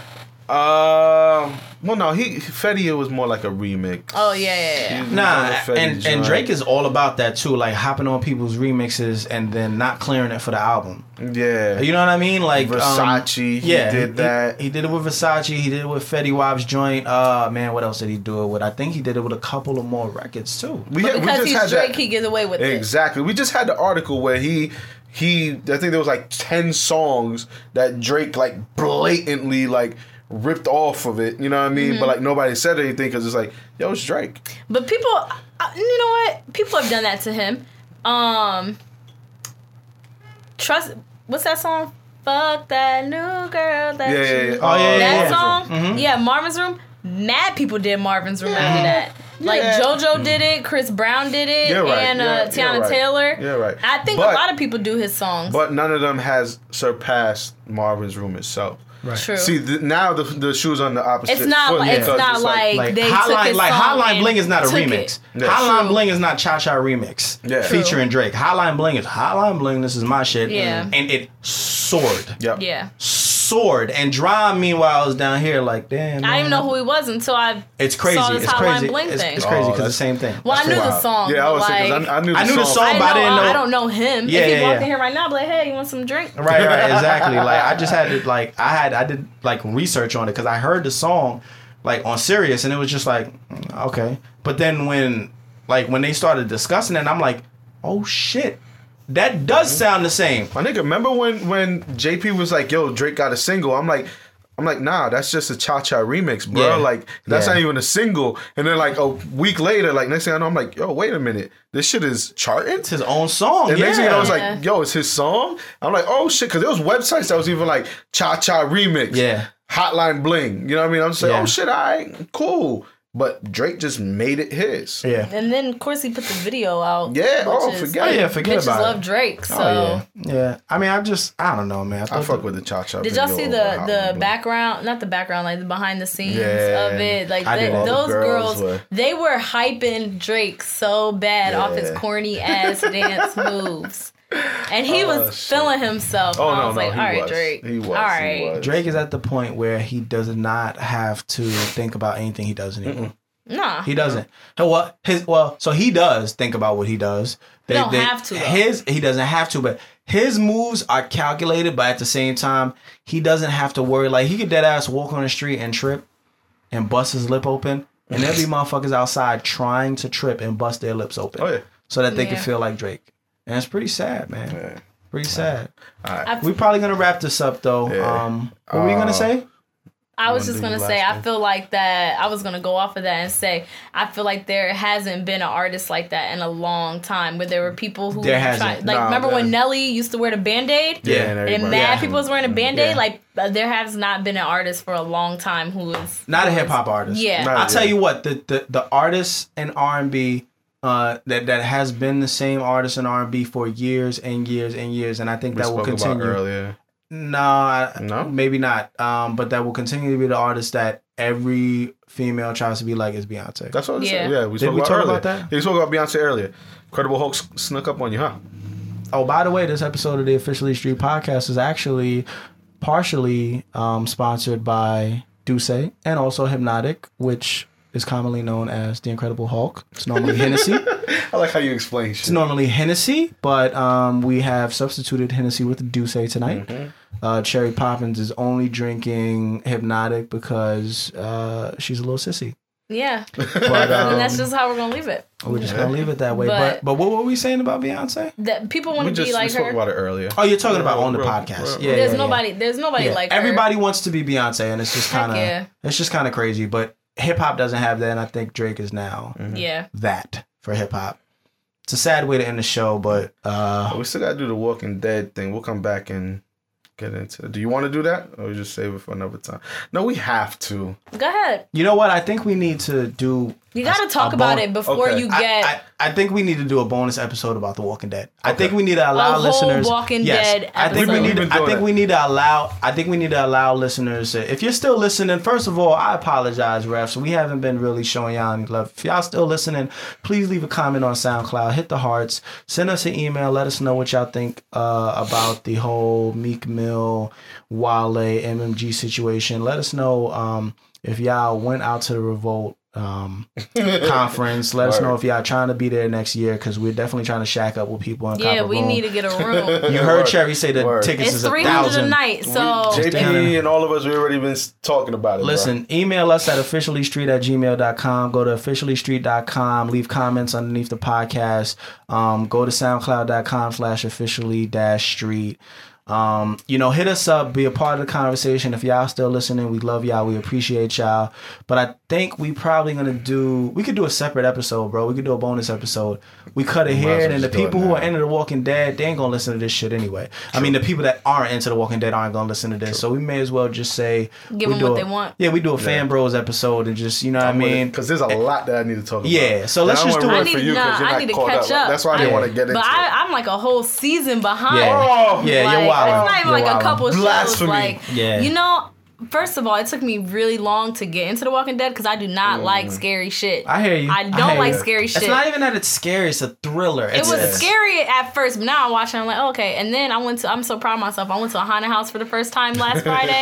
um, well, no, he Fetty it was more like a remix. Oh yeah, yeah, yeah. He- Nah, he was on the Fetty and, and joint. Drake is all about that too, like hopping on people's remixes and then not clearing it for the album. Yeah, You know what I mean? Like um, Versace, he yeah, did that. He, he did it with Versace. He did it with Fetty Wap's joint. Uh, man, what else did he do it with? I think he did it with a couple of more records too. we, But had- we because just he's had Drake, that. he gets away with it. Exactly. We just had the article where he he I think there was like ten songs that Drake like blatantly like ripped off of it. You know what I mean? Mm-hmm. But like nobody said anything because it's like, yo, it's Drake. But people, uh, you know what? People have done that to him. Um, trust. What's that song? Fuck that new girl. That Yeah, yeah, you- yeah. Oh, yeah, yeah, That yeah. song. Mhm. Yeah, Marvin's Room. Mad people did Marvin's Room after that. Like Yeah. JoJo did it, Chris Brown did it, You're right. and uh, You're- Tiana you're right. Taylor. You're right. I think But- a lot of people do his songs. But none of them has surpassed Marvin's Room itself. Right. True. See, the, now the the shoes on the opposite. It's not foot like- it's because not like- Like They took Hotline, his like song Hotline and Bling is not a took remix. it. Yeah. Hotline True. Bling is not Cha Cha remix. Yeah. True. Featuring Drake. Hotline Bling is Hotline Bling. This is my shit. Yeah. And it soared. Yep. yeah, Soared. And Drum, meanwhile, was down here like, damn. I didn't man. even know who he was until I It's crazy. saw this It's Hotline crazy. Bling it's, thing. it's crazy Oh, because it's the that's- same thing. Well, I knew the Wow. song. Yeah, I was but, saying, 'cause like, I, I knew the I knew the song. song, I, but I know, didn't know- I don't know him. Yeah, if he yeah, walked yeah. in here right now, I'd be like, hey, you want some drink? Right, right, exactly. Like I just had to like I had I did like research on it because I heard the song like on Sirius and it was just like mm, okay, but then when like when they started discussing it, I'm like, oh shit, that does sound the same. My nigga, remember when when J P was like, "Yo, Drake got a single"? I'm like, I'm like, nah, that's just a Cha Cha remix, bro. Yeah. Like that's Yeah. not even a single. And then like a week later, like next thing I know, I'm like, yo, wait a minute, this shit is charting. It's his own song. And yeah. next thing I know, I was Yeah. like, yo, it's his song. I'm like, oh shit, because there was websites that was even like Cha Cha remix, Yeah. Hotline Bling. You know what I mean? I'm just like, Yeah. oh shit, all right, cool. But Drake just made it his. yeah. And then, of course, he put the video out. Yeah, which oh, is- forget Oh it. yeah, forget Bitches about love it. Drake, so. Oh yeah, yeah. I mean, I just I don't know, man. I, I thought fuck the- with the Cha Cha. Did y'all video see over the Hotline the Bling. background? Not the background, like the behind the scenes Yeah. of it. Like I they, did. All the those girls girls, were- they were hyping Drake so bad off his Yeah. corny ass dance moves, and he Oh, was shit. feeling himself. Oh, I no, was no, like, he all right, was. Drake, He was, all he right. was. Drake is at the point where he does not have to think about anything he does anymore. Nah, He doesn't. Well, his well, so he does think about what he does. He don't have to, though. His he doesn't have to, but his moves are calculated. But at the same time, he doesn't have to worry. Like he could dead ass walk on the street and trip, and bust his lip open, and there'll be motherfuckers outside trying to trip and bust their lips open, Oh yeah. so that they Yeah. can feel like Drake. And it's pretty sad, man. Yeah. Pretty sad. All right. I, We probably gonna wrap this up though. Yeah. Um, what were you gonna Uh, say? I was wanna just do gonna your say, last I one? feel like that. I was gonna go off of that and say, I feel like there hasn't been an artist like that in a long time, where there were people who There hasn't. tried- like Nah, remember when man. Nelly used to wear the Band-Aid? Yeah, and And everybody- mad Yeah. people was wearing a Band-Aid. Yeah. Like uh, there has not been an artist for a long time who is Not a who is- hip hop artist. Yeah. Not- I'll tell yeah. you what, the the, the artist in R and B uh, that that has been the same artist in R and B for years and years and years, and I think We that will spoke about continue. earlier. No, I, No? maybe not. Um, but that will continue to be the artist that every female tries to be like is Beyonce. That's what I Yeah. said. Yeah, we Did spoke we about talk earlier. about that? Yeah, we spoke about Beyonce earlier. Credible Hulk s- snuck up on you, huh? Oh, by the way, this episode of the Officially Street Podcast is actually partially um, sponsored by Duce and also Hypnotic, which is commonly known as the Incredible Hulk. It's normally Hennessy. I like how you explain It's shit. normally Hennessy, but um, we have substituted Hennessy with Duce tonight. Uh, Cherry Poppins is only drinking Hypnotic because uh, she's a little sissy. Yeah. But um, And that's just how we're gonna leave it. we're just gonna leave it that way. But But- but what were we saying about Beyonce? That people want We to just be we like spoke her. about it earlier. Oh, you're talking about on the Real- podcast. real- Yeah, there's yeah, nobody. There's nobody yeah. like her. Everybody wants to be Beyonce, and it's just Heck kind of yeah. it's just kind of crazy. But hip hop doesn't have that, and I think Drake is now Yeah. that for hip hop. It's a sad way to end the show, but uh, We still got to do the Walking Dead thing. We'll come back and get into it. Do you want to do that? Or we just save it for another time? No, we have to. Go ahead. you know what? I think we need to do You got to A talk bon- about it before okay. you I, get I, I think we need to do a bonus episode about The Walking Dead. I Okay. think we need to allow A whole listeners. Walking yes, Dead I think we episode. need. To, We've been I doing think that. we need to allow. I think we need to allow listeners. To, if you're still listening, first of all, I apologize, refs. We haven't been really showing y'all any love. If y'all still listening, please leave a comment on SoundCloud. Hit the hearts. Send us an email. Let us know what y'all think uh, about the whole Meek Mill, Wale, M M G situation. Let us know um, if y'all went out to the Revolt um conference. Let us know if y'all trying to be there next year, because we're definitely trying to shack up with people in yeah, Copper we Room. need to get a room. You heard Word. Cherry say the Word. tickets It's is a three hundred a thousand. night, so J P Damn. and all of us, we already been s- talking about it. Listen, email us at officially street at gmail dot com. Go to officially street dot com. Leave comments underneath the podcast. Um, go to soundcloud dot com slash officially dash street. Um, you know, hit us up, be a part of the conversation. If y'all still listening, we love y'all. We appreciate y'all. But I think we probably gonna do, we could do a separate episode, bro. We could do a bonus episode. We cut it Might here, as well and the just do it people who now. are into The Walking Dead, they ain't gonna listen to this shit anyway. I mean, the people that aren't into The Walking Dead aren't gonna listen to this. So we may as well just say, Give we them do what a- they want. Yeah, we do a Fan Bros episode and just, you know what I mean? Because there's a lot that I need to talk about. Yeah, so let's And I just don't do wanna it. I ruin need, for you nah, 'cause you're I not need to caught catch up. That's why I didn't Yeah. want to get into But it. I, I'm like a whole season behind. Yeah. Oh, Yeah, like, you're wild. It's not even You're like wildin'. a couple shows. Blasphemy. Like, Yeah. you know, first of all, it took me really long to get into The Walking Dead because I do not like scary shit. I hear you. I I don't hear like you. scary shit. It's not even that it's scary. It's a thriller. It It's was a- scary at first, but now I'm watching. I'm like, okay. And then I went to. I'm so proud of myself. I went to a haunted house for the first time last Friday,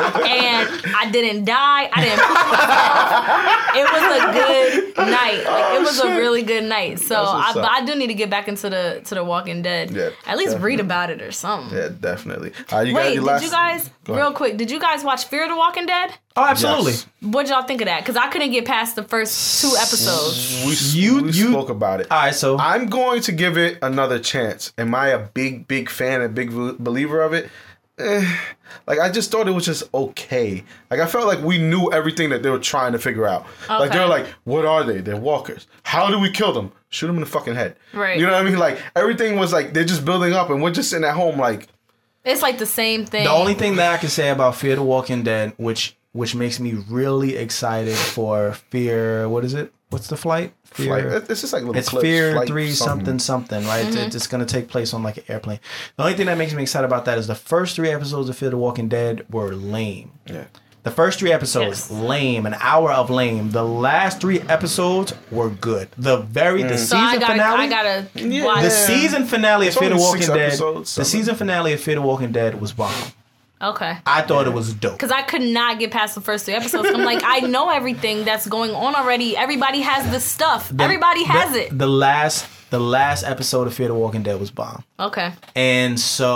and I didn't die. I didn't. Poop myself. It was a good night. Like it was a really good night. So That's I, what's but up. I do need to get back into the to the Walking Dead. Yeah, At least definitely. read about it or something. Yeah, definitely. Uh, you got Wait, your did last... you guys Go ahead. real quick? Did you guys watch Fear the Walking Dead? Oh, absolutely. Yes. What y'all think of that? Because I couldn't get past the first two episodes. We, You- we you- spoke about it. All right, so I'm going to give it another chance. Am I a big, big fan and big v- believer of it? Eh, like, I just thought it was just okay. Like, I felt like we knew everything that they were trying to figure out. Like, they were Okay. like, what are they? They're walkers. How do we kill them? Shoot them in the fucking head. Right. You know what I mean? Like, everything was like, they're just building up, and we're just sitting at home like, It's like the same thing. the only thing that I can say about Fear the Walking Dead, which which makes me really excited for Fear, what is it? What's the flight? Fear. flight. It's just like little It's clips, Fear flight, three something something, right? Mm-hmm. It's, it's going to take place on like an airplane. The only thing that makes me excited about that is the first three episodes of Fear the Walking Dead were lame. Yeah. The first three episodes, Yes. lame, an hour of lame. The last three episodes were good. The very the So season I gotta, finale. I gotta Yeah. watch. the season finale It's of Fear the only Walking six Dead. episodes, The seven. season finale of Fear the Walking Dead was bomb. Okay. I thought it was dope. Because I could not get past the first three episodes. I'm like, I know everything that's going on already. Everybody has this stuff. The- Everybody has the, it. The last the last episode of Fear the Walking Dead was bomb. Okay. And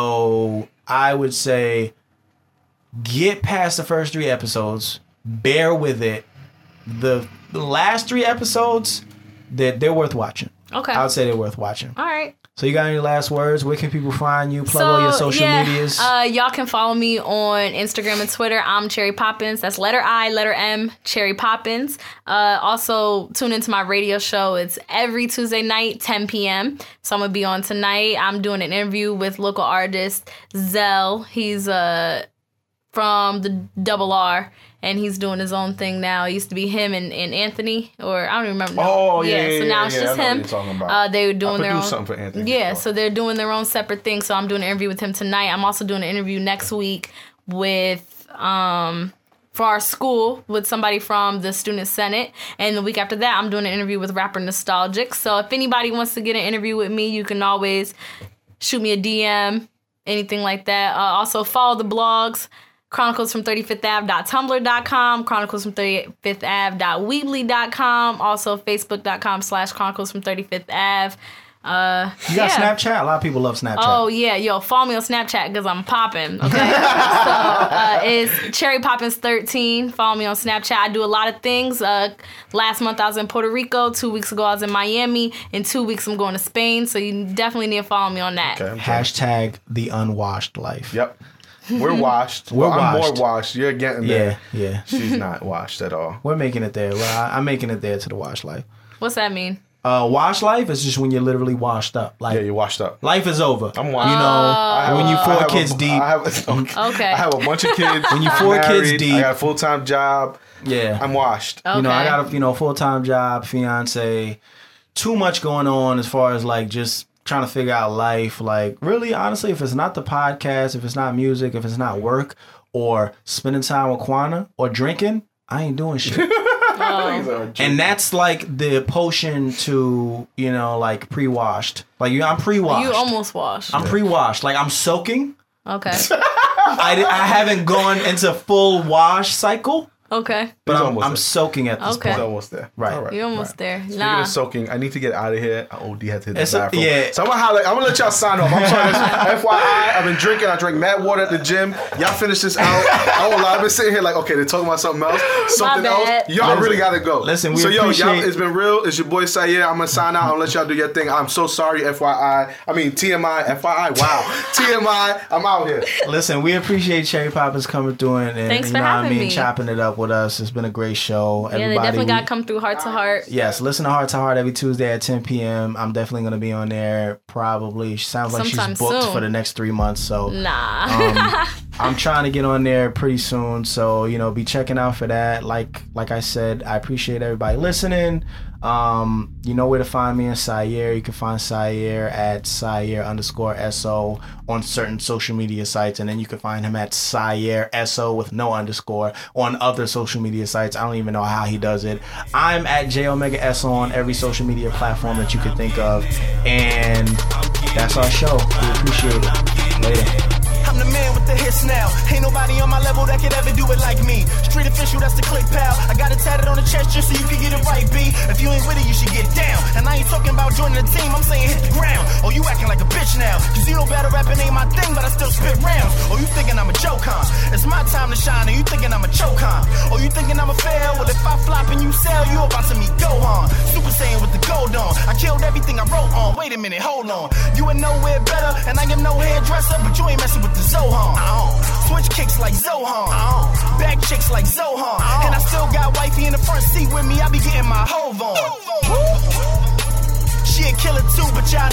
so I would say get past the first three episodes, bear with it. The, the last three episodes, they're, they're worth watching. Okay. I would say they're worth watching. All right. So you got any last words? Where can people find you? Plug all your social yeah, medias. Uh, y'all can follow me on Instagram and Twitter. I'm Cherry Poppins. That's letter I, letter M, Cherry Poppins. Uh, also, tune into my radio show. It's every Tuesday night, ten p.m. So I'm going to be on tonight. I'm doing an interview with local artist Zell. He's uh, from the Double R. And he's doing his own thing now. It used to be him and, and Anthony, or I don't even remember. Oh, yeah, yeah, So now yeah, it's yeah, just I know what him. you're talking about. Uh, they were doing I their own. produced something for Anthony Yeah, before. so they're doing their own separate thing. So I'm doing an interview with him tonight. I'm also doing an interview next week with um for our school with somebody from the Student Senate. And the week after that, I'm doing an interview with rapper Nostalgic. So if anybody wants to get an interview with me, you can always shoot me a D M, anything like that. Uh, also follow the blogs. Chronicles from thirty-fifth ave dot tumblr dot com, Chronicles from thirty-fifth ave dot weebly dot com, also facebook dot com slash Chronicles from thirty-fifth ave. Uh, you got yeah. Snapchat? A lot of people love Snapchat. Oh yeah, yo, follow me on Snapchat because I'm popping. Okay, so uh, it's Cherry Poppins thirteen. Follow me on Snapchat. I do a lot of things. Uh, last month I was in Puerto Rico. Two weeks ago I was in Miami. In two weeks I'm going to Spain. So you definitely need to follow me on that. Okay, I'm Hashtag the unwashed life. Yep. We're washed. We're well, I'm washed. more washed. You're getting Yeah, there. yeah. She's not washed at all. We're making it there. Well, I, I'm making it there to the wash life. What's that mean? Uh, wash life is just when you're literally washed up. Like Yeah, you're washed up. life is over. I'm washed. You know, I have when a- you I four have kids a, deep. I have, a, okay. Okay. I have a bunch of kids. When you I'm four kids married, deep. I got a full time job. Yeah. I'm washed. Okay. You know, I got a you know full time job, fiance, too much going on as far as like just trying to figure out life. Like really, honestly, if it's not the podcast, if it's not music, if it's not work or spending time with Quana or drinking, I ain't doing shit. Oh. And that's like the potion to, you know, like pre-washed. Like you, I'm pre-washed. You almost washed. I'm pre-washed. Like I'm soaking. Okay. I, I haven't gone into full wash cycle, Okay. but He's I'm, almost I'm there. soaking at this Okay. He's point. almost there. Right. All right. You're almost right. there. Speaking Nah. of soaking, I need to get out of here. I O D had to hit the It's a- bathroom. yeah. So I'm gonna highlight, I'm gonna let y'all sign off. I'm sorry. F Y I, I've been drinking. I drank mad water at the gym. Y'all finish this out. I won't lie. I've been sitting here like, okay, they're talking about something else. Something bad. else. Y'all really gotta go. Listen, we so yo, y'all, appreciate- it's been real. It's your boy Sayer. I'm gonna sign out. I'm gonna let y'all do your thing. I'm so sorry. F Y I. I mean T M I. F Y I. Wow. T M I. I'm out here. Listen, we appreciate Cherry Poppins coming through and, and Thanks you for know what I having mean, me. chopping it up with us. It's been a great show. Yeah, they Everybody, definitely got we- to come through heart to heart. Yes, listen to Heart to Heart every Tuesday at ten p.m. I'm definitely going to be on there probably. She sounds like Sometime she's booked soon. for the next three months. So Nah. um, I'm trying to get on there pretty soon. So, you know, be checking out for that. Like like I said, I appreciate everybody listening. Um, you know where to find me in Sayer. You can find Sayer at Sayer underscore S O on certain social media sites. And then you can find him at Sayer S O with no underscore on other social media sites. I don't even know how he does it. I'm at J Omega S O on every social media platform that you could think of. And that's our show. We appreciate it. Later. I'm the man with the hits now. Ain't nobody on my level that could ever do it like me. Street official, that's the click, pal. I got it tatted on the chest just so you can get it right, B. If you ain't with it, you should get down. And I ain't talking about joining the team, I'm saying hit the ground. Oh, you acting like a bitch now. Cause you know battle rapping ain't my thing, but I still spit rounds. Oh, you thinking I'm a joke, huh? It's my time to shine, and you thinking I'm a choke, huh? Oh, you thinking I'm a fail? Well, if I flop and you sell, you about to meet Gohan. Super Saiyan with the gold on. I killed everything I wrote on. Wait a minute, hold on. You ain't nowhere better, and I am no hairdresser, but you ain't messing with the Zohan. Switch kicks like Zohan. Back chicks like Zohan. And I still got wifey in the front seat with me. I be getting my hove on. She a killer too, but y'all